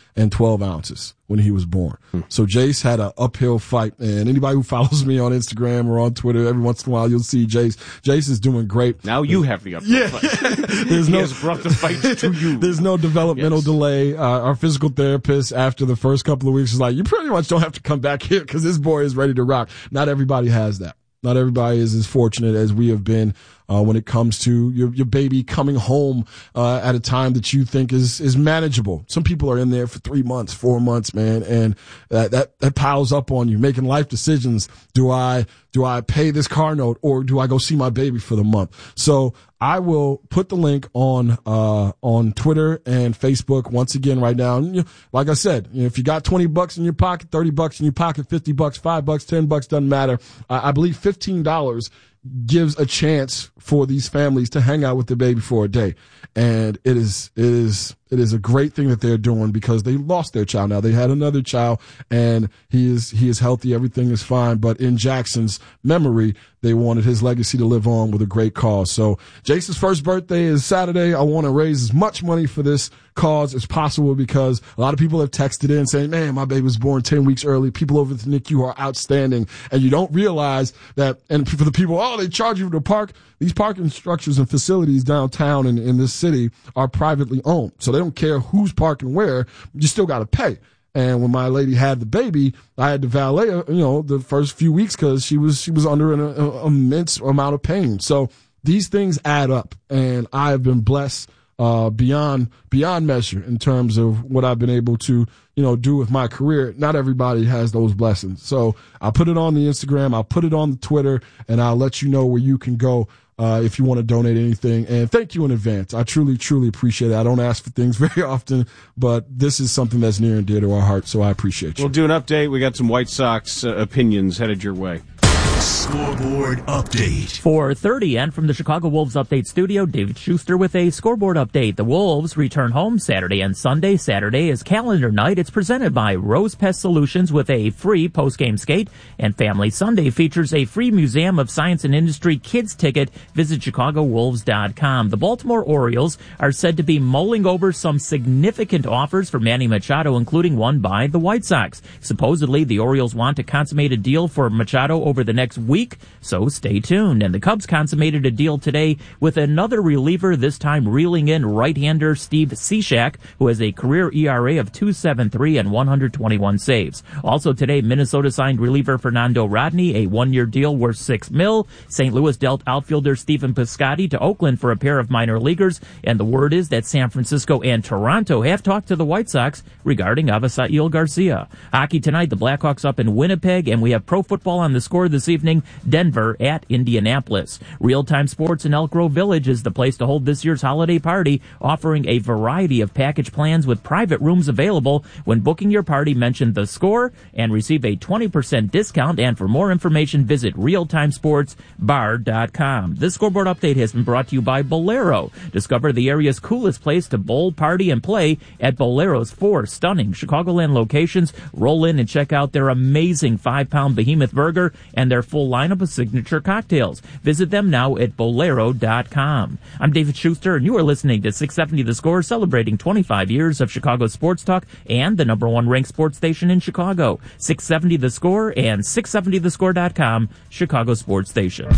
and twelve ounces when he was born. Hmm. So Jace had an uphill fight, and anybody who follows me on Instagram or on Twitter, every once in a while you'll see Jace. Jace is doing great. Now you have the uphill yeah. fight. There's he no, has brought the fight to you. There's no developmental yes. delay. Uh, our physical therapist, after the first couple of weeks, is like, you pretty much don't have to come back here because this boy is ready to rock. Not everybody has that. Not everybody is as fortunate as we have been uh, when it comes to your, your baby coming home uh, at a time that you think is is manageable. Some people are in there for three months, four months, man, and that that, that piles up on you, making life decisions. Do I do I pay this car note or do I go see my baby for the month? So I will put the link on uh on Twitter and Facebook once again right now. And, you know, like I said, you know, if you got twenty bucks in your pocket, thirty bucks in your pocket, fifty bucks, five bucks, ten bucks, doesn't matter. I, I believe fifteen dollars gives a chance for these families to hang out with their baby for a day. And it is, it is, it is a great thing that they're doing because they lost their child. Now they had another child and he is, he is healthy. Everything is fine. But in Jackson's memory, they wanted his legacy to live on with a great cause. So Jason's first birthday is Saturday. I want to raise as much money for this cause as possible because a lot of people have texted in saying, man, my baby was born ten weeks early. People over at the N I C U are outstanding. And you don't realize that, and for the people, oh, they charge you to park. These parking structures and facilities downtown in, in this city are privately owned. So they don't care who's parking where. You still got to pay. And when my lady had the baby, I had to valet, you know, the first few weeks because she was she was under an uh, immense amount of pain. So these things add up, and I have been blessed uh, beyond beyond measure in terms of what I've been able to, you know, do with my career. Not everybody has those blessings. So I'll put it on the Instagram, I'll put it on the Twitter, and I'll let you know where you can go. Uh, if you want to donate anything. And thank you in advance. I truly, truly appreciate it. I don't ask for things very often, but this is something that's near and dear to our heart, so I appreciate you. We'll do an update. We got some White Sox uh, opinions headed your way. Scoreboard update. four thirty, and from the Chicago Wolves Update studio, David Schuster with a scoreboard update. The Wolves return home Saturday and Sunday. Saturday is calendar night. It's presented by Rose Pest Solutions with a free post-game skate. And Family Sunday features a free Museum of Science and Industry kids ticket. Visit chicago wolves dot com. The Baltimore Orioles are said to be mulling over some significant offers for Manny Machado, including one by the White Sox. Supposedly, the Orioles want to consummate a deal for Machado over the next week, so stay tuned. And the Cubs consummated a deal today with another reliever, this time reeling in right-hander Steve Cishek, who has a career E R A of two point seven three and one hundred twenty-one saves. Also today, Minnesota signed reliever Fernando Rodney, a one-year deal worth six mil. Saint Louis dealt outfielder Stephen Piscotty to Oakland for a pair of minor leaguers, and the word is that San Francisco and Toronto have talked to the White Sox regarding Avisail Garcia. Hockey tonight, the Blackhawks up in Winnipeg, and we have pro football on the score this evening, Denver at Indianapolis. Real-time Sports in Elk Grove Village is the place to hold this year's holiday party, offering a variety of package plans with private rooms available. When booking your party, mention The Score and receive a twenty percent discount. And for more information, visit real time sports bar dot com. This scoreboard update has been brought to you by Bolero. Discover the area's coolest place to bowl, party, and play at Bolero's four stunning Chicagoland locations. Roll in and check out their amazing five-pound behemoth burger and their full lineup of signature cocktails. Visit them now at bolero dot com. I'm David Schuster, and you are listening to six seventy The Score, celebrating twenty-five years of Chicago sports talk and the number one ranked sports station in Chicago. six seventy The Score and six seventy the score dot com, Chicago sports station.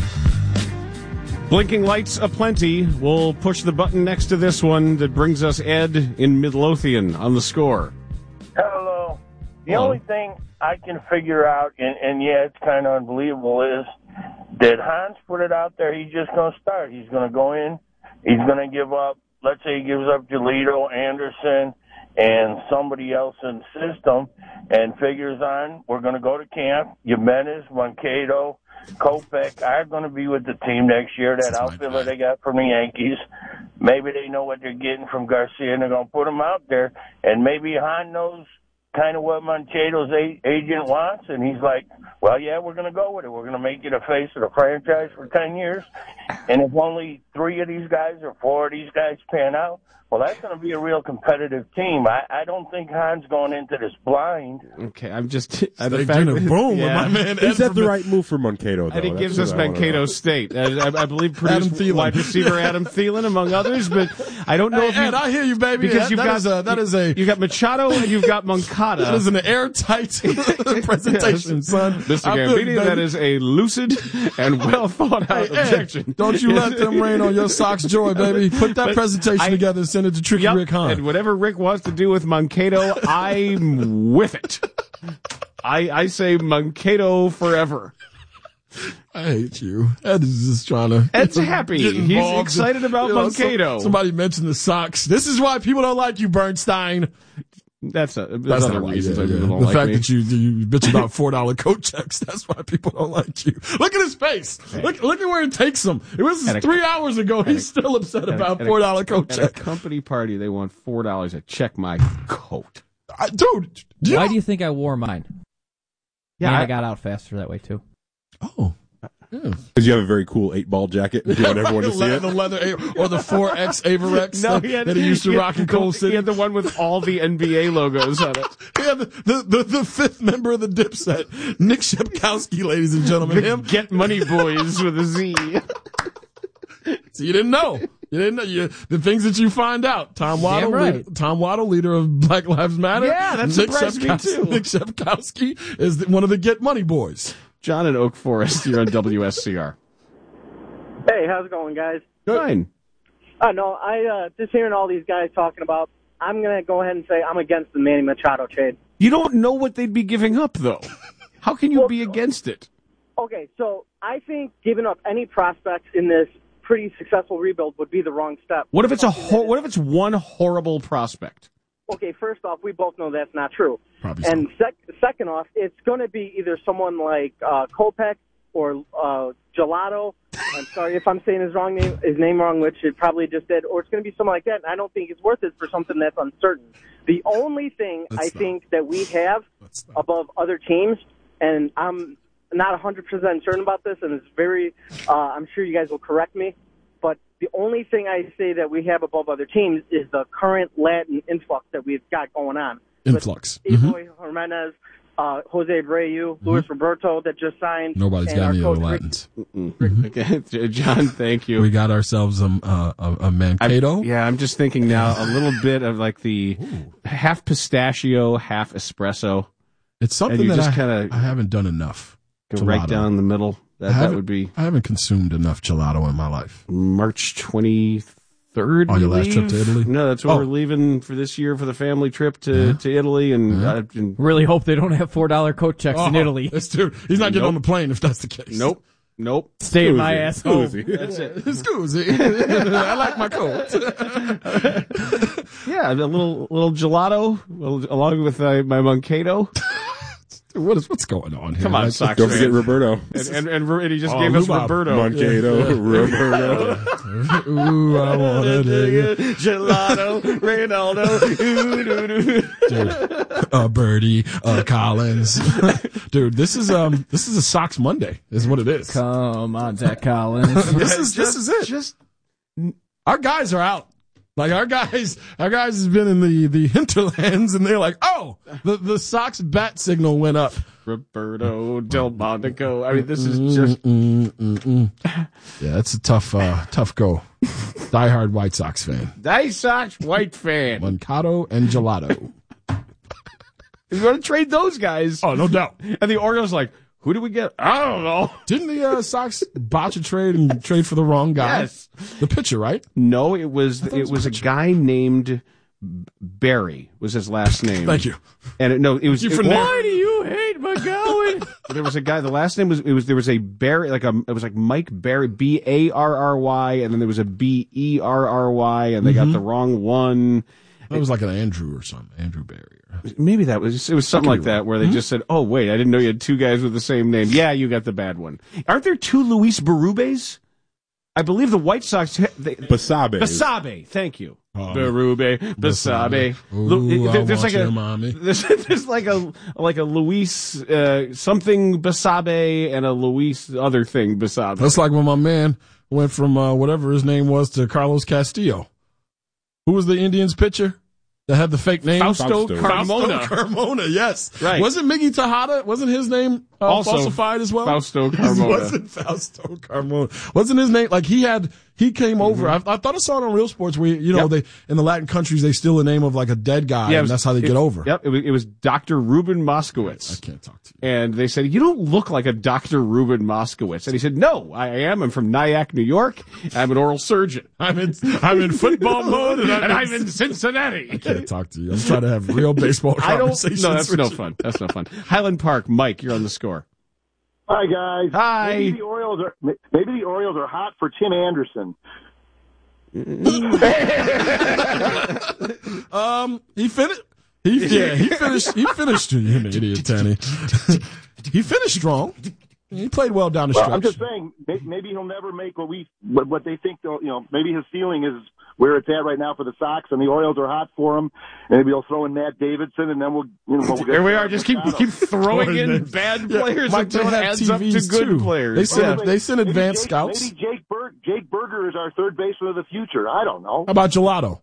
Blinking lights aplenty. We'll push the button next to this one that brings us Ed in Midlothian on The Score. Hello. The Hello. only thing I can figure out, and, and yeah, it's kind of unbelievable, is did Hans put it out there? He's just going to start. He's going to go in. He's going to give up, let's say he gives up Giolito, Anderson, and somebody else in the system, and figures on, we're going to go to camp. Jimenez, Mankato, Kopech are going to be with the team next year. That outfielder they got from the Yankees. Maybe they know what they're getting from Garcia, and they're going to put him out there. And maybe Han knows kind of what Manchado's a- agent wants, and he's like, well, yeah, we're going to go with it. We're going to make you the face of the franchise for ten years, And if only three of these guys or four of these guys pan out, well, that's going to be a real competitive team. I, I don't think Han's going into this blind. Okay, I'm just uh, the They fact did a that- boom yeah. with my man. Is that the right move for Mankato, though? And he That's gives what us I wanna Mankato know. State. I, I, I believe Adam produced Thielen. wide receiver Adam Thielen, among others. But I don't know Hey, if you. Ed, I hear you, baby. Because That- you've that got is a- that is a- you got Machado and you've got Moncada. That is an airtight presentation, son. Mister I feel you, Gambini, that baby. is a lucid and well thought out Hey, Ed, objection. don't you let them rain on your Sox joy, baby. Put that But presentation I- together and send it to Tricky Yep, Rick Hahn. and whatever Rick wants to do with Mankato, I'm with it. I I say Mankato forever. I hate you. Ed is just trying to. Ed's happy. get He's involved. excited about You know, some- Mankato. somebody mentioned the Sox. This is why people don't like you, Bernstein. That's a, there's That's other not why, reasons yeah, why people yeah. don't The like fact me. that you you bitch about four dollar coat checks. That's why people don't like you. Look at his face. Look look at where it takes him. It was At a- three hours ago. He's still upset At a- about at a- four dollar coat At a check. company party, they want four dollars to check my coat. I, dude, do you Why know- do you think I wore mine? Yeah, and I, I- got out faster that way too. Oh. Because you have a very cool eight ball jacket. You want everyone to see the it. leather A- or the four X Averex No, that, he had, that he used to he had rock in the- Coal City. He had the one with all the N B A logos on it. Yeah, the, the, the, the fifth member of the Dipset, Nick Shepkowski, ladies and gentlemen. The Him. Get Money Boys with a Z. So you didn't know. You didn't know. You, the things that you find out. Tom Waddle, right. leader, Tom Waddle, leader of Black Lives Matter. Yeah, that Nick surprised me, Shepkowski- too. Nick Shepkowski is the, one of the Get Money boys. John in Oak Forest, you're on W S C R. Hey, how's it going, guys? Fine. Uh, no, I uh, just hearing all these guys talking about. I'm gonna go ahead and say I'm against the Manny Machado trade. You don't know what they'd be giving up, though. How can you well, be against it? Okay, so I think giving up any prospects in this pretty successful rebuild would be the wrong step. What if it's a ho- what if it's one horrible prospect? Okay, first off, we both know that's not true. Probably and sec- second off, it's going to be either someone like uh, Kopech or uh, Gelato. I'm sorry if I'm saying his wrong name, his name wrong, which it probably just did. Or it's going to be someone like that. And I don't think it's worth it for something that's uncertain. The only thing That's I not. think that we have above other teams, and I'm not one hundred percent certain about this, and it's very, uh, I'm sure you guys will correct me, but the only thing I say that we have above other teams is the current Latin influx that we've got going on. Influx. With Mm-hmm. Eloy Jimenez, uh, Jose Abreu, Luis Roberto that just signed. Nobody's and got our any coach other Rick- Latins. Okay, John, thank you. We got ourselves um, uh, a, a Mankato. I, yeah, I'm just thinking now a little bit of like the Ooh. half pistachio, half espresso. It's something and you that just I, kinda I haven't done enough. Go right down the middle. That, that would be. I haven't consumed enough gelato in my life. March twenty-third. On your last leave? trip to Italy? No, that's where Oh. we're leaving for this year for the family trip to, Yeah. to Italy. And, Yeah. uh, and Really hope they don't have four dollar coat checks in Oh, Italy. That's dude. He's not getting Nope. on the plane if that's the case. Nope. Nope. Stay in my ass home. That's it. Scusi. I like my coat. Yeah, a little little gelato well, along with uh, my Mankato. Dude, what is what's going on here? Come on, Like, Sox Don't fans. forget Roberto. And, and, and, and he just Oh, gave us Luba. Roberto. Mankato, Yeah. Roberto. Ooh, I wanna dig it. Gelato, Ronaldo. Ooh, doo, doo. Dude, uh, Birdie, uh, Collins. Dude, this is um, this is a Sox Monday, is what it is. Come on, Zach Collins. this is this is it. Just Our guys are out. Like our guys, our guys has been in the, the hinterlands, and they're like, "Oh, the the Sox bat signal went up." Roberto Del Monaco. I mean, this is just. Mm, mm, mm, mm. Yeah, it's a tough, uh, tough go. Diehard White Sox fan. Die Sox white fan. Mankato and gelato. You want to trade those guys? Oh, no doubt. And the Orioles like, who do we get? I don't know. Didn't the uh, Sox botch a trade and trade for the wrong guy? Yes. The pitcher, right? No, it was it it was was a pitcher. guy named Barry was his last name. Thank you. And it, no, it was. You it- from well, there? Why do you hate McGowan? there was a guy. The last name was it was there was a Barry like a it was like Mike Barry B A R R Y and then there was a B E R R Y and they got the wrong one. It was like an Andrew or something. Andrew Barry. Maybe that was it was something like that where they just said, "Oh wait, I didn't know you had two guys with the same name." Yeah, you got the bad one. Aren't there two Luis Berubes? I believe the White Sox. ha- They, Basabe. Basabe, thank you. Oh. Berube, Basabe. Ooh, Lu- I there- there's want like a your mommy. there's, there's like a like a Luis uh, something Basabe and a Luis other thing Basabe. That's like when my man went from uh, whatever his name was to Carlos Castillo. Who was the Indians pitcher that had the fake name? Fausto, Fausto. Carmona. Fausto Carmona, yes. Right. Wasn't Miggy Tejada, wasn't his name uh, also falsified as well? Fausto Carmona. Wasn't Fausto Carmona. Wasn't his name, like he had, he came mm-hmm. over, I, I thought I saw it on Real Sports where, you know, yep. they, in the Latin countries, they steal the name of like a dead guy, yeah, and was, that's how they it, get over. Yep, it was, it was Doctor Ruben Moskowitz. I can't talk to you. And they said, you don't look like a Doctor Ruben Moskowitz. And he said, no, I am. I'm from Nyack, New York. I'm an oral surgeon. I'm in, I'm in football mode, and, I'm, and I'm in Cincinnati. I can't talk to you. I'm trying to have real baseball conversations. I don't, no, that's no fun. That's no fun. Highland Park, Mike, you're on the score. Hi, guys. Hi. Maybe the Orioles are, maybe the Orioles are hot for Tim Anderson. um, he finished. He yeah, he finished. He finished. You're an idiot, Tanny. He finished strong. He played well down the well, stretch. I'm just saying, maybe he'll never make what we what, what they think. They'll, you know, maybe his ceiling is where it's at right now for the Sox, and the Orioles are hot for him. And maybe he'll throw in Matt Davidson, and then we'll. You know, we'll get there we are. Just keep keep throwing in bad players yeah, until it adds up to good too. players. They send yeah. they send advanced Jake, scouts. Maybe Jake Berg, Jake Berger is our third baseman of the future. I don't know. How about Gelato?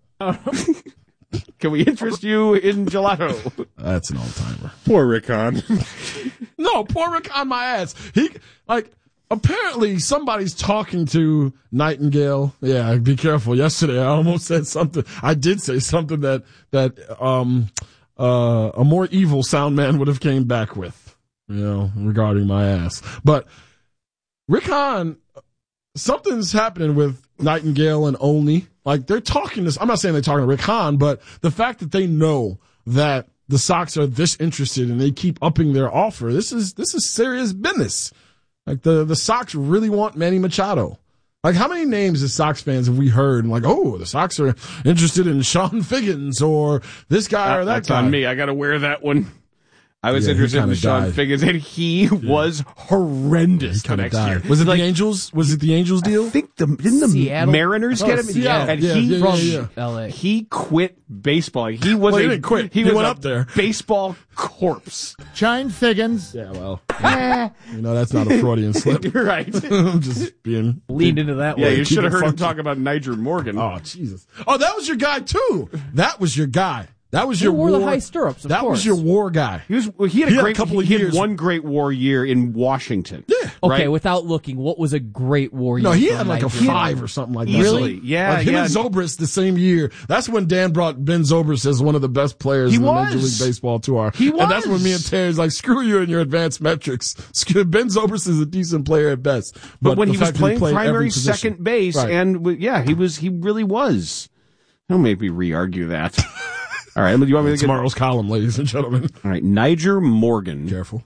Can we interest you in Gelato? That's an old timer. Poor Rick Hahn. No, poor Rick on my ass. He like apparently somebody's talking to Nightingale. Yeah, be careful. Yesterday I almost said something. I did say something that that um uh a more evil sound man would have came back with, you know, regarding my ass. But Rick Hahn, something's happening with Nightingale and Olney. Like they're talking this. I'm not saying they're talking to Rick Hahn, but the fact that they know that the Sox are this interested and they keep upping their offer. This is this is serious business. Like the the Sox really want Manny Machado. Like how many names as Sox fans have we heard? And like, oh, the Sox are interested in Sean Figgins or this guy that, or that that's guy. On me. I got to wear that one. I was yeah, interested in Sean died. Figgins, and he yeah. was horrendous yeah, he the next died. year. Was it like, the Angels? Was it the Angels deal? I think the didn't the Seattle? Mariners oh, get him? Seattle. And yeah, he yeah, from yeah, yeah. L A. He quit baseball. He was well, he a didn't quit. He, he was went a up there. Baseball corpse. Shine Figgins. Yeah, well, you know that's not a Freudian slip. You're right. I'm just being leaned into that. Yeah, way. you should have heard funky. him talk about Niger Morgan. Oh Jesus! Oh, that was your guy too. That was your guy. That was he your wore war. the high stirrups. Of that course. was your war guy. He was. Well, he had a he great had a couple of he years. had one great war year in Washington. Yeah. Okay, right? without looking, what was a great war year? No, he for had like a Niger? five or something like that. Easily, yeah. Like him yeah. and Zobrist the same year. That's when Dan brought Ben Zobrist as one of the best players he in the was. Major League Baseball to our. He was. And that's when me and Terry's like, screw you and your advanced metrics. Ben Zobrist is a decent player at best. But, But, when the he was fact that playing played primary every position- second base, Right. and yeah, he was. He really was. Don't make me re-argue that. All right, you want me to get tomorrow's column, ladies and gentlemen. All right, Niger Morgan. Careful.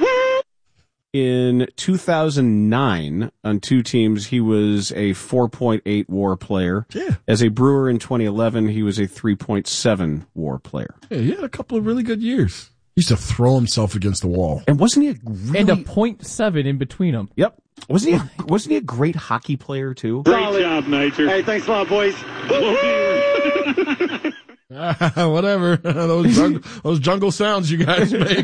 In two thousand nine, on two teams, he was a four point eight WAR player. Yeah. As a Brewer in twenty eleven, he was a three point seven WAR player. Yeah, he had a couple of really good years. He used to throw himself against the wall. And wasn't he a really... And a point seven in between them. Yep. Wasn't he a, wasn't he a great hockey player, too? Great job, Niger. Hey, thanks a lot, boys. Whatever. those, jungle, those jungle sounds you guys make.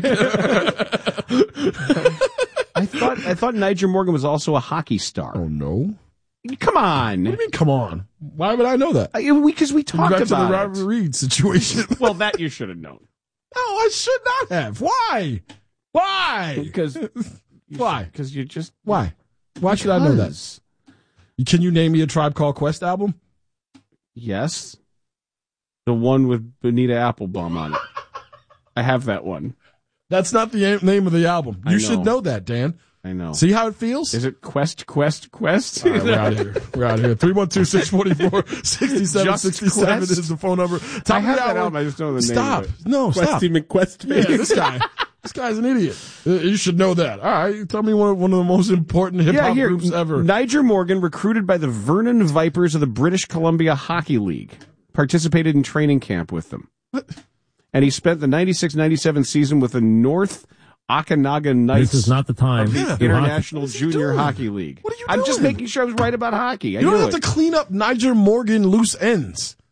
I thought I thought Niger Morgan was also a hockey star. Oh, no. Come on. What do you mean, come on? Why would I know that? Because we, we talked Back about to the it. Robert Reed situation. Well, that you should have known. No, I should not have. Why? Why? Because why? Because you just why? Why should I know that? Can you name me a Tribe Called Quest album? Yes, the one with Bonita Applebum on it. I have that one. That's not the name of the album. You I know. should know that, Dan. I know. See how it feels? Is it Quest, Quest, Quest? All right, we're out of here. We're out of here. three one two, six four four, six seven six seven is the phone number. Top I have that that album. I just know the stop. name of it. No, stop. Questy McQuest. Yeah, this guy. This guy's an idiot. You should know that. All right, tell me one of, one of the most important hip hop yeah, here, groups ever. Niger Morgan, recruited by the Vernon Vipers of the British Columbia Hockey League, participated in training camp with them. What? And he spent the ninety-six ninety-seven season with the North Okanagan Knights. This is not the time. Of the Yeah. International What Junior doing? Hockey League. What are you I'm just doing? making sure I was right about hockey. I You don't knew have it. to clean up Niger Morgan loose ends.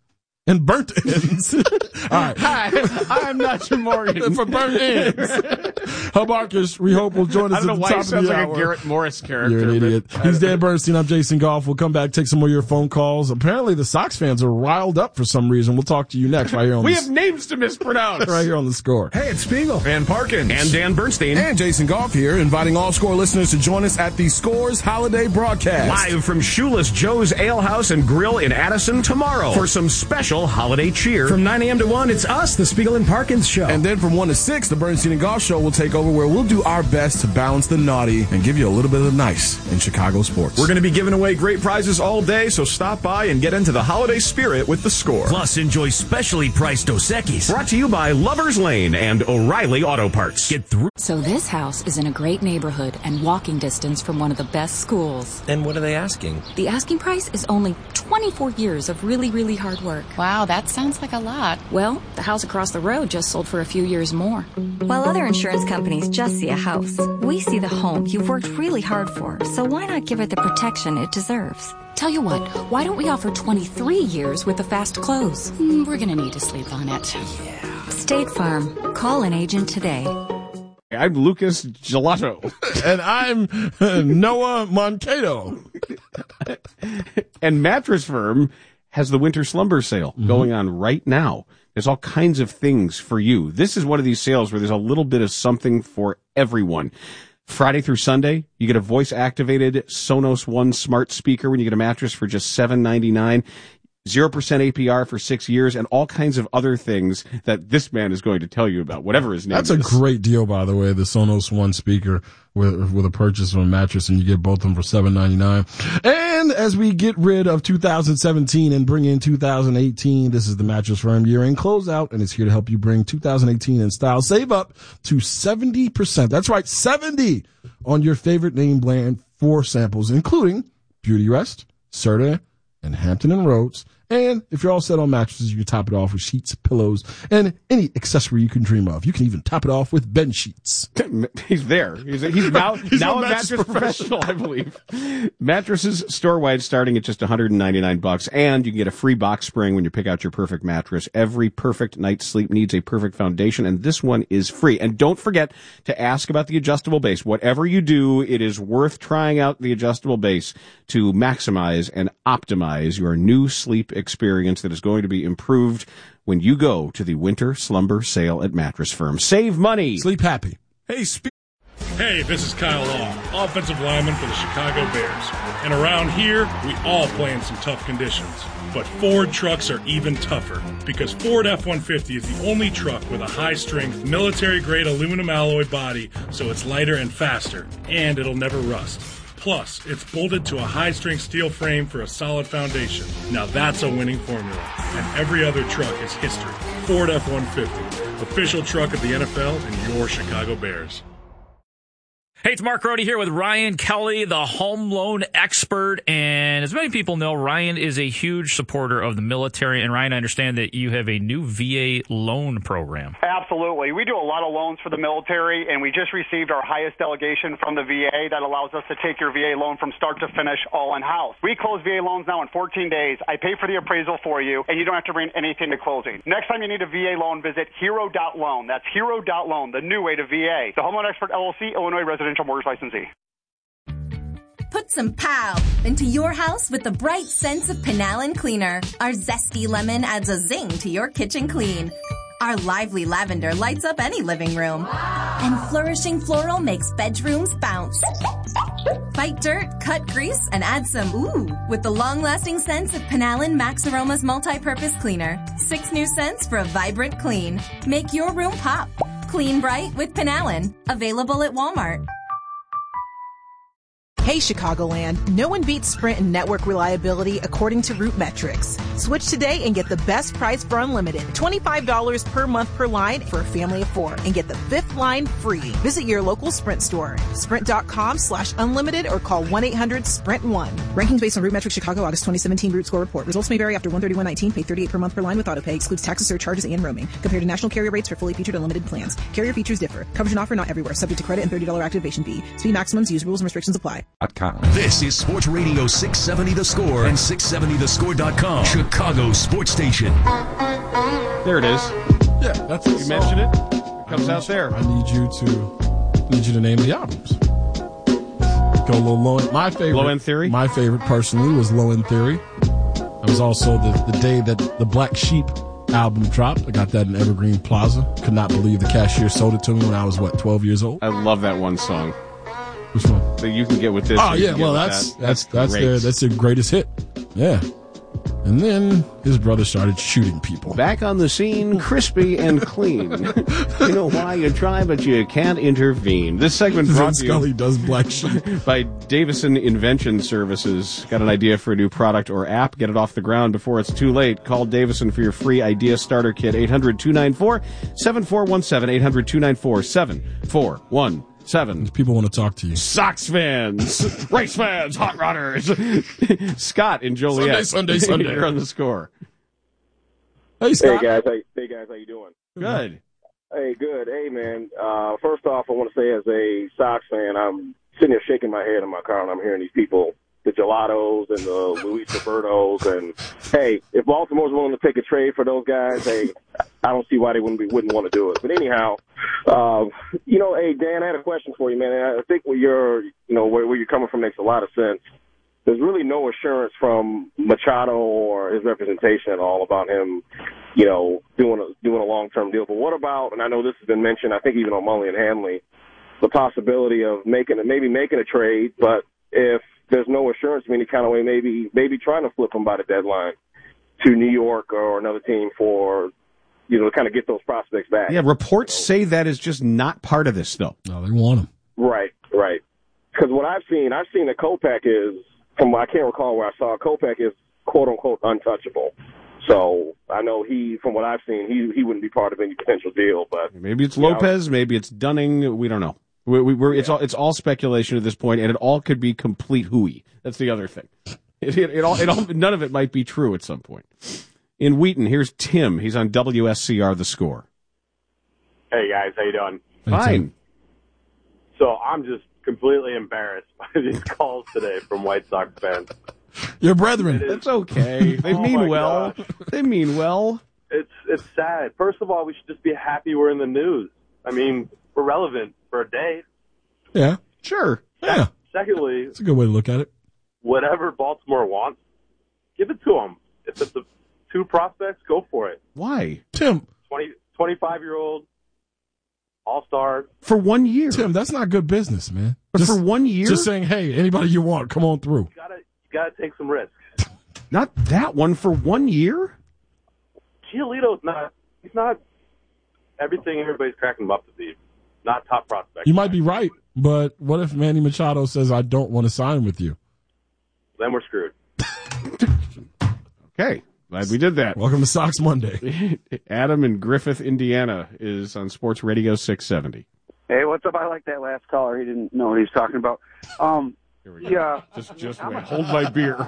and burnt ends. All right. Hi, I'm not your Morgan. For burnt ends. Habarkish, we hope will join us I don't at know the why top he of sounds the like hour. a Garrett Morris character. You're an idiot. He's Dan Bernstein. I'm Jason Goff. We'll come back, take some more of your phone calls. Apparently the Sox fans are riled up for some reason. We'll talk to you next right here on We the have names to mispronounce. right here on The Score. Hey, it's Spiegel. And Parkins. And Dan Bernstein. And Jason Goff here, inviting all Score listeners to join us at the Scores Holiday Broadcast. Live from Shoeless Joe's Ale House and Grill in Addison tomorrow for some special holiday cheer. From nine a.m. to one, it's us, the Spiegel and Parkins Show. And then from one to six, the Bernstein and Goff Show will take over, where we'll do our best to balance the naughty and give you a little bit of the nice in Chicago sports. We're going to be giving away great prizes all day, so stop by and get into the holiday spirit with The Score. Plus, enjoy specially priced Dos Equis. Brought to you by Lover's Lane and O'Reilly Auto Parts. Get through. So this house is in a great neighborhood and walking distance from one of the best schools. And what are they asking? The asking price is only twenty-four years of really, really hard work. Wow, that sounds like a lot. Well, the house across the road just sold for a few years more. While other insurance companies just see a house, we see the home you've worked really hard for, so why not give it the protection it deserves? Tell you what, why don't we offer twenty-three years with a fast close? Mm, we're gonna need to sleep on it. Yeah. State Farm. Call an agent today. I'm Lucas Gelato. And I'm Noah Mankato. And Mattress Firm has the winter slumber sale mm-hmm. going on right now. There's all kinds of things for you. This is one of these sales where there's a little bit of something for everyone. Friday through Sunday, you get a voice-activated Sonos One smart speaker when you get a mattress for just seven ninety-nine. zero percent A P R for six years, and all kinds of other things that this man is going to tell you about, whatever his name That's is. That's a great deal, by the way, the Sonos One speaker with with a purchase of a mattress, and you get both of them for seven ninety-nine. And as we get rid of two thousand seventeen and bring in two thousand eighteen, this is the Mattress Firm year-end closeout, and it's here to help you bring two thousand eighteen in style. Save up to seventy percent. That's right, seventy on your favorite name brand for samples, including Beautyrest, Serta, and Hampton and Rhodes. And if you're all set on mattresses, you can top it off with sheets, pillows, and any accessory you can dream of. You can even top it off with bed sheets. He's there. He's, he's now, he's now a a mattress, mattress professional, I believe. Mattresses store-wide starting at just one hundred ninety-nine bucks, and you can get a free box spring when you pick out your perfect mattress. Every perfect night's sleep needs a perfect foundation, and this one is free. And don't forget to ask about the adjustable base. Whatever you do, it is worth trying out the adjustable base to maximize and optimize your new sleep experience that is going to be improved when you go to the winter slumber sale at Mattress Firm. Save money. Sleep happy. Hey, spe- Hey, this is Kyle Long, offensive lineman for the Chicago Bears. And around here, we all play in some tough conditions. But Ford trucks are even tougher, because Ford F one fifty is the only truck with a high-strength, military-grade aluminum alloy body, so it's lighter and faster, and it'll never rust. Plus, it's bolted to a high-strength steel frame for a solid foundation. Now that's a winning formula. And every other truck is history. Ford F one fifty, official truck of the N F L and your Chicago Bears. Hey, it's Mark Rohde here with Ryan Kelly, the home loan expert. And as many people know, Ryan is a huge supporter of the military. And Ryan, I understand that you have a new V A loan program. Absolutely. We do a lot of loans for the military, and we just received our highest delegation from the V A that allows us to take your V A loan from start to finish all in-house. We close V A loans now in fourteen days. I pay for the appraisal for you, and you don't have to bring anything to closing. Next time you need a V A loan, visit hero dot loan. That's hero dot loan, the new way to V A. The Home Loan Expert, L L C, Illinois Residential Mortgage Licensee. Put some pow into your house with the bright scents of Penallen Cleaner. Our zesty lemon adds a zing to your kitchen clean. Our lively lavender lights up any living room. And flourishing floral makes bedrooms bounce. Fight dirt, cut grease, and add some ooh with the long-lasting scents of Penallen Max Aromas Multi-Purpose Cleaner. Six new scents for a vibrant clean. Make your room pop. Clean bright with Penallen. Available at Walmart. Hey, Chicagoland. No one beats Sprint in network reliability according to Root Metrics. Switch today and get the best price for unlimited. twenty-five dollars per month per line for a family of four and get the fifth line free. Visit your local Sprint store. Sprint.com slash unlimited or call one eight hundred sprint one. Rankings based on Root Metrics Chicago August twenty seventeen Root Score Report. Results may vary after one thirty-one nineteen. Pay thirty-eight per month per line with autopay. Excludes taxes, surcharges, and roaming. Compared to national carrier rates for fully featured unlimited plans. Carrier features differ. Coverage and offer not everywhere. Subject to credit and thirty dollars activation fee. Speed maximums. Use rules and restrictions apply. dot com. This is Sports Radio six seventy The Score and six seventy the score dot com, Chicago sports station. There it is. Yeah, that's it. You mentioned it. It comes out there. I need you to need you to name the albums. Go a little low. My favorite. Low End Theory? My favorite personally was Low End Theory. That was also the, the day that the Black Sheep album dropped. I got that in Evergreen Plaza. Could not believe the cashier sold it to me when I was, what, twelve years old? I love that one song. Which one? That you can get with this. Oh, yeah. Well, Well, that's, that. that's, that's, great. their, that's their greatest hit. Yeah. And then his brother started shooting people. Back on the scene, crispy and clean. You know why you try, but you can't intervene. This segment brought Vince to you Scully does Black Sheep. by Davison Invention Services. Got an idea for a new product or app? Get it off the ground before it's too late. Call Davison for your free idea starter kit. eight hundred two nine four seven four one seven. eight hundred two nine four seven four one seven. People want to talk to you. Sox fans, race fans, hot rodders. Scott in Joliet. Sunday, Sunday, Sunday. You're on the score. Hey, Scott. Hey guys, how, hey guys, how you doing? Good. Hey, good. Hey man, uh, first off, I want to say as a Sox fan, I'm sitting here shaking my head in my car and I'm hearing these people, the Gelatos and the Luis Robertos, and hey, if Baltimore's willing to take a trade for those guys, hey, I don't see why they wouldn't be, wouldn't want to do it. But anyhow, uh, you know, hey Dan, I had a question for you, man. And I think where you're, you know, where, where you're coming from makes a lot of sense. There's really no assurance from Machado or his representation at all about him, you know, doing a, doing a long-term deal. But what about, and I know this has been mentioned, I think even on Mully and Hanley, the possibility of making maybe making a trade, but if there's no assurance of any kind of way, maybe maybe trying to flip him by the deadline to New York or another team for, you know, to kind of get those prospects back. Yeah, reports say that is just not part of this, though. No, they want him. Right, right. Because what I've seen, I've seen that Kopech is, from what I can't recall where I saw, Kopech is quote-unquote untouchable. So I know he, from what I've seen, he he wouldn't be part of any potential deal. But maybe it's you Lopez, know, maybe it's Dunning. We don't know. We, we, we're, it's all it's all speculation at this point, and it all could be complete hooey. That's the other thing. It, it, it all it all none of it might be true at some point. In Wheaton, here's Tim. He's on W S C R The Score. Hey guys, how you doing? Fine. So I'm just completely embarrassed by these calls today from White Sox fans. Your brethren. It's okay. They Oh mean my well. gosh. They mean well. It's it's sad. First of all, we should just be happy we're in the news. I mean, we're relevant for a day. Yeah. Sure. Yeah. Secondly, It's a good way to look at it. whatever Baltimore wants, give it to them. If it's a, two prospects, go for it. Why? Tim. twenty, twenty-five-year-old, all-star. For one year. Tim, that's not good business, man. But for one year? Just saying, hey, anybody you want, come on through. You gotta, you gotta take some risks. Not that one for one year? Giolito's not, he's not everything everybody's cracking him up to be. Not top prospect. You might be right, but what if Manny Machado says, I don't want to sign with you? Then we're screwed. Okay. Glad we did that. Welcome to Sox Monday. Adam in Griffith, Indiana is on Sports Radio six seventy. Hey, what's up? I like that last caller. He didn't know what he was talking about. Um, yeah. Just, just wait. Hold my beer.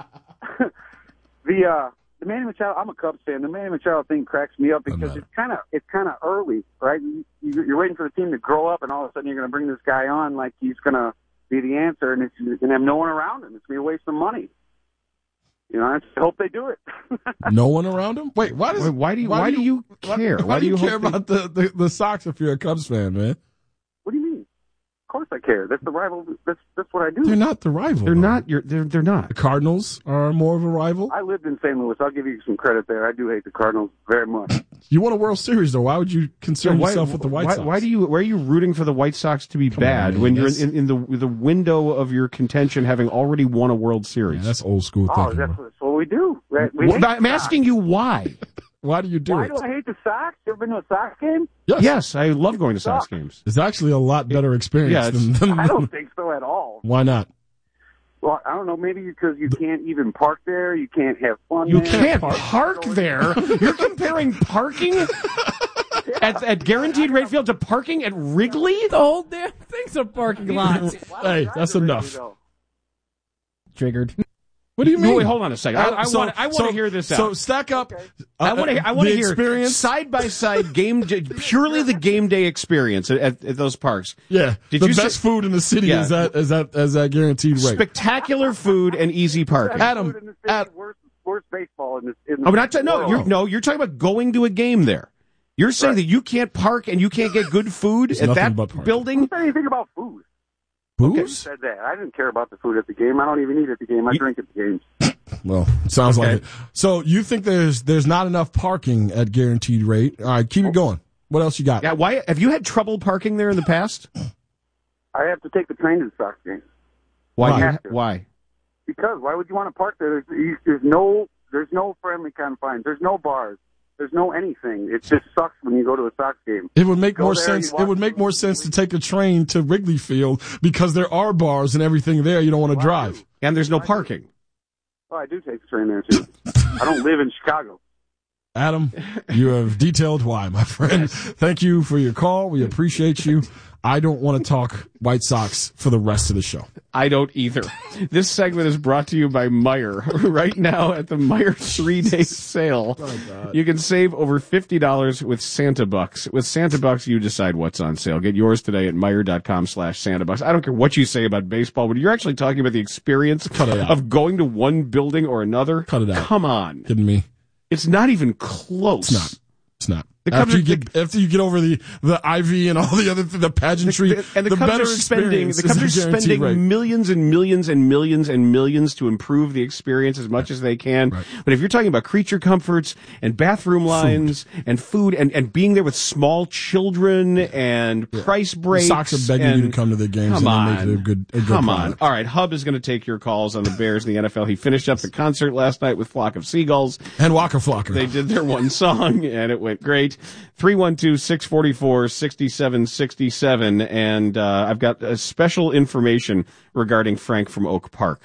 the uh, the Manny Machado. I'm a Cubs fan. The Manny Machado thing cracks me up because it's kind of it's kind of early, right? You, you're waiting for the team to grow up, and all of a sudden you're going to bring this guy on like he's going to be the answer, and it's you're going to have no one around him. It's going to be a waste of money. You know, I hope they do it. No one around him? Wait, why does Wait, why do you why, do you care? Why, why do you, hope care they- about the, the, the Sox if you're a Cubs fan, man? What do you mean? Of course I care. That's the rival. That's that's what I do. They're not the rival. They're though. not. You're, they're they're not. The Cardinals are more of a rival. I lived in Saint Louis. I'll give you some credit there. I do hate the Cardinals very much. You won a World Series, though. Why would you concern Yeah, why, yourself with the White why, Sox? Why do you? Why are you rooting for the White Sox to be Come bad on, when man. you're That's- in, in the the window of your contention, having already won a World Series? Yeah, that's old school Oh, thinking. that's bro. what, that's what we do. Right? We What- hate I'm the Sox. asking you why. Why do you do Why it? do I hate the Sox? You ever been to a Sox game? Yes. Yes, I love going to Sox games. It's actually a lot better experience Yeah, it's- than, than I don't think so at all. Why not? Well, I don't know. Maybe because you can't even park there. You can't have fun You there. can't park there. You're comparing parking at, at Guaranteed Rate Field to parking at Wrigley? The whole damn thing's a parking lot. Hey, that's enough. Triggered. What do you mean? Wait, hold on a second. I, I so, want I want so, to hear this out. So stack up. Okay. Uh, I want to. I want to hear experience side by side game, purely the game day experience at, at those parks. Yeah, Did the you best say, food in the city yeah. is that is that as that guaranteed rate. Spectacular food and easy parking. Adam, Adam worse, worse baseball in this. In oh, not ta- no, you're, no, you're talking about going to a game there. You're saying right. that you can't park and you can't get good food it's at that building. Who said anything about food? Booze? Who said that? I didn't care about the food at the game. I don't even eat at the game. I you, drink at the games. Well, it sounds okay. like it. So you think there's there's not enough parking at guaranteed rate? All right, keep it going. What else you got? Yeah, why have you had trouble parking there in the past? I have to take the train to the Sox game. Why? Why? You, why? Because why would you want to park there? There's, there's no there's no friendly confines. There's no bars. There's no anything. It just sucks when you go to a Sox game. It would make more sense. It would make more sense to take a train to Wrigley Field because there are bars and everything there. You don't want to drive, and there's no parking. Oh, I do take the train there too. I don't live in Chicago. Adam, you have detailed why, my friend. Yes. Thank you for your call. We appreciate you. I don't want to talk White Sox for the rest of the show. I don't either. This segment is brought to you by Meijer. Right now at the Meijer three-day sale, oh, you can save over fifty dollars with Santa Bucks. With Santa Bucks, you decide what's on sale. Get yours today at Meijer.com slash Santa Bucks. I don't care what you say about baseball, but you're actually talking about the experience of going to one building or another. Cut it out. Come on. Kidding me? It's not even close. It's not. It's not. After you, get, after you get over the, the I V and all the other the pageantry, the, and the, the Cubs better are spending the experience Cubs are is a guaranteed spending rate. millions and millions and millions and millions to improve the experience as much as they can. Right. But if you're talking about creature comforts and bathroom lines food. and food and, and being there with small children yeah. and yeah. price breaks, the Sox are begging and, you to come to the games come and on, make it a good, a good come product. on. All right, Hub is going to take your calls on the Bears in the N F L. He finished up the concert last night with Flock of Seagulls and Waka Flocka. They did their one song and it went great. three one two, six four four, six seven six seven, and uh, I've got uh, special information regarding Frank from Oak Park.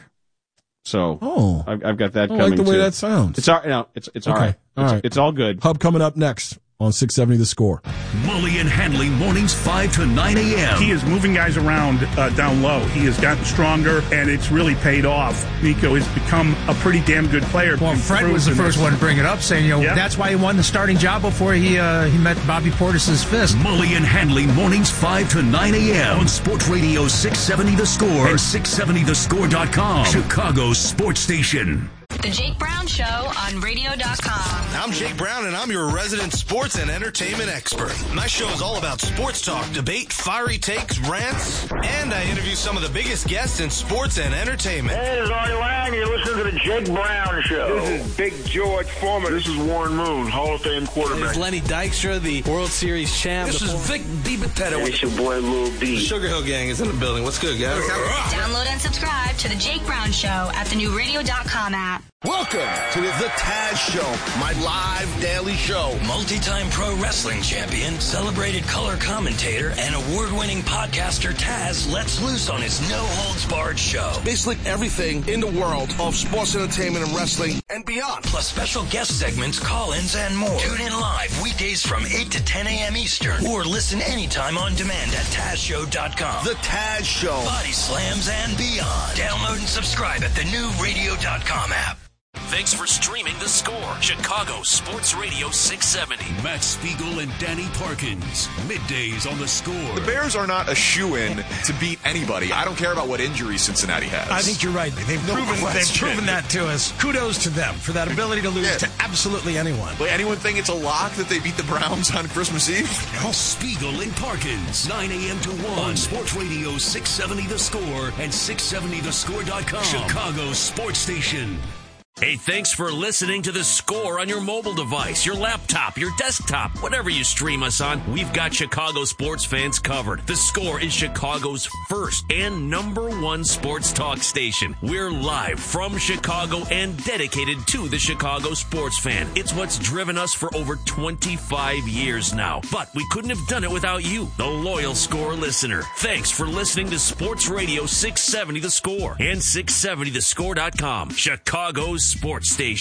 So oh, I've, I've got that I coming like the way too. that sounds. It's all, no, it's it's okay. all right. All it's, right. It's all good. Hub coming up next on six seventy The Score. Mully and Hanley mornings five to nine a.m. He is moving guys around uh, down low. He has gotten stronger, and it's really paid off. Nico has become a pretty damn good player. Well, Fred was the first one to bring it up, saying, you know, yep. that's why he won the starting job before he uh, he met Bobby Portis's fist. Mully and Hanley mornings five to nine a.m. on Sports Radio six seventy The Score and six seventy the score dot com, Chicago's sports station. The Jake Brown Show on radio dot com. I'm Jake Brown, and I'm your resident sports and entertainment expert. My show is all about sports talk, debate, fiery takes, rants, and I interview some of the biggest guests in sports and entertainment. Hey, this is Artie Lang. You're listening to the Jake Brown Show. This is Big George Foreman. This is Warren Moon, Hall of Fame quarterback. This is Lenny Dykstra, the World Series champ. This is Vic DiBitetto. Hey, it's your boy Lil B. The Sugar Hill Gang is in the building. What's good, guys? Download and subscribe to the Jake Brown Show at the new radio dot com app. Welcome to The Taz Show, my live daily show. Multi-time pro wrestling champion, celebrated color commentator, and award-winning podcaster Taz lets loose on his no-holds-barred show. Basically everything in the world of sports entertainment and wrestling and beyond. Plus special guest segments, call-ins, and more. Tune in live weekdays from eight to ten a.m. Eastern, or listen anytime on demand at Taz Show dot com. The Taz Show. Body slams and beyond. Download and subscribe at the new radio dot com app. Thanks for streaming The Score, Chicago Sports Radio six seventy. Matt Spiegel and Danny Parkins, middays on The Score. The Bears are not a shoo-in to beat anybody. I don't care about what injuries Cincinnati has. I think you're right. They've, no proven, they've proven that to us. Kudos to them for that ability to lose yeah. to absolutely anyone. Wait, anyone think it's a lock that they beat the Browns on Christmas Eve? No. Spiegel and Parkins, nine a.m. to one on Sports Radio six seventy The Score and six seventy the score dot com, Chicago's sports station. Hey, thanks for listening to The Score on your mobile device, your laptop, your desktop, whatever you stream us on. We've got Chicago sports fans covered. The Score is Chicago's first and number one sports talk station. We're live from Chicago and dedicated to the Chicago sports fan. It's what's driven us for over twenty-five years now. But we couldn't have done it without you, the loyal Score listener. Thanks for listening to Sports Radio six seventy The Score and six seventy the score dot com, Chicago's sports station.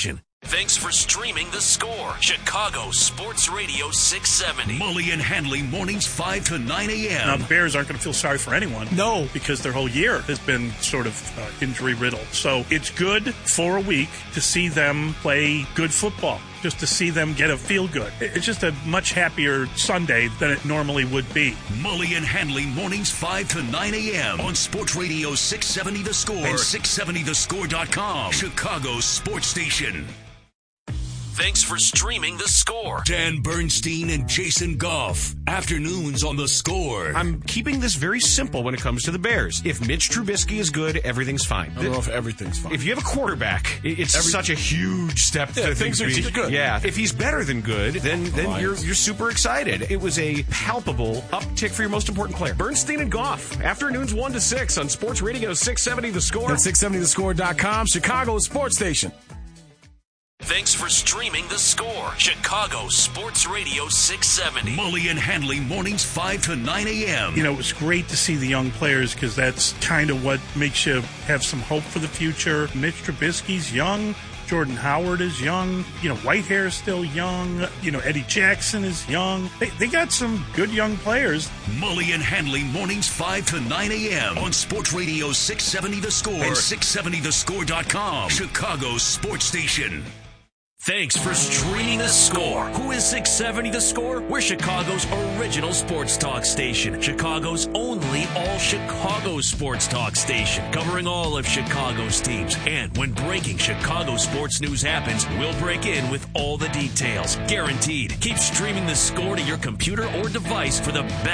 Thanks for streaming The Score. Chicago Sports Radio six seventy. Mully and Hanley mornings five to nine a.m. Now, the Bears aren't going to feel sorry for anyone. No. Because their whole year has been sort of uh, injury riddled. So it's good for a week to see them play good football. Just to see them get a feel good. It's just a much happier Sunday than it normally would be. Mully and Hanley mornings five to nine a.m. on Sports Radio six seventy The Score and six seventy the score dot com. Chicago's sports station. Thanks for streaming The Score. Dan Bernstein and Jason Goff. Afternoons on The Score. I'm keeping this very simple when it comes to the Bears. If Mitch Trubisky is good, everything's fine. I don't know if everything's fine. If you have a quarterback, it's Every, such a huge step. Yeah, to things are be, good. Yeah, if he's better than good, then then Lions. you're you're super excited. It was a palpable uptick for your most important player. Bernstein and Goff. Afternoons one to six on Sports Radio six seventy The Score and six seventy the score dot com. Chicago's sports station. Thanks for streaming The Score. Chicago Sports Radio six seventy. Mully and Hanley mornings five to nine a.m. You know, it was great to see the young players because that's kind of what makes you have some hope for the future. Mitch Trubisky's young. Jordan Howard is young. You know, Whitehair's still young. You know, Eddie Jackson is young. They, they got some good young players. Mully and Hanley mornings five to nine a.m. on Sports Radio six seventy The Score and six seventy the score dot com. Chicago's sports station. Thanks for streaming The Score. Who is six seventy The Score? We're Chicago's original sports talk station. Chicago's only all-Chicago sports talk station. Covering all of Chicago's teams. And when breaking Chicago sports news happens, we'll break in with all the details. Guaranteed. Keep streaming The Score to your computer or device for the best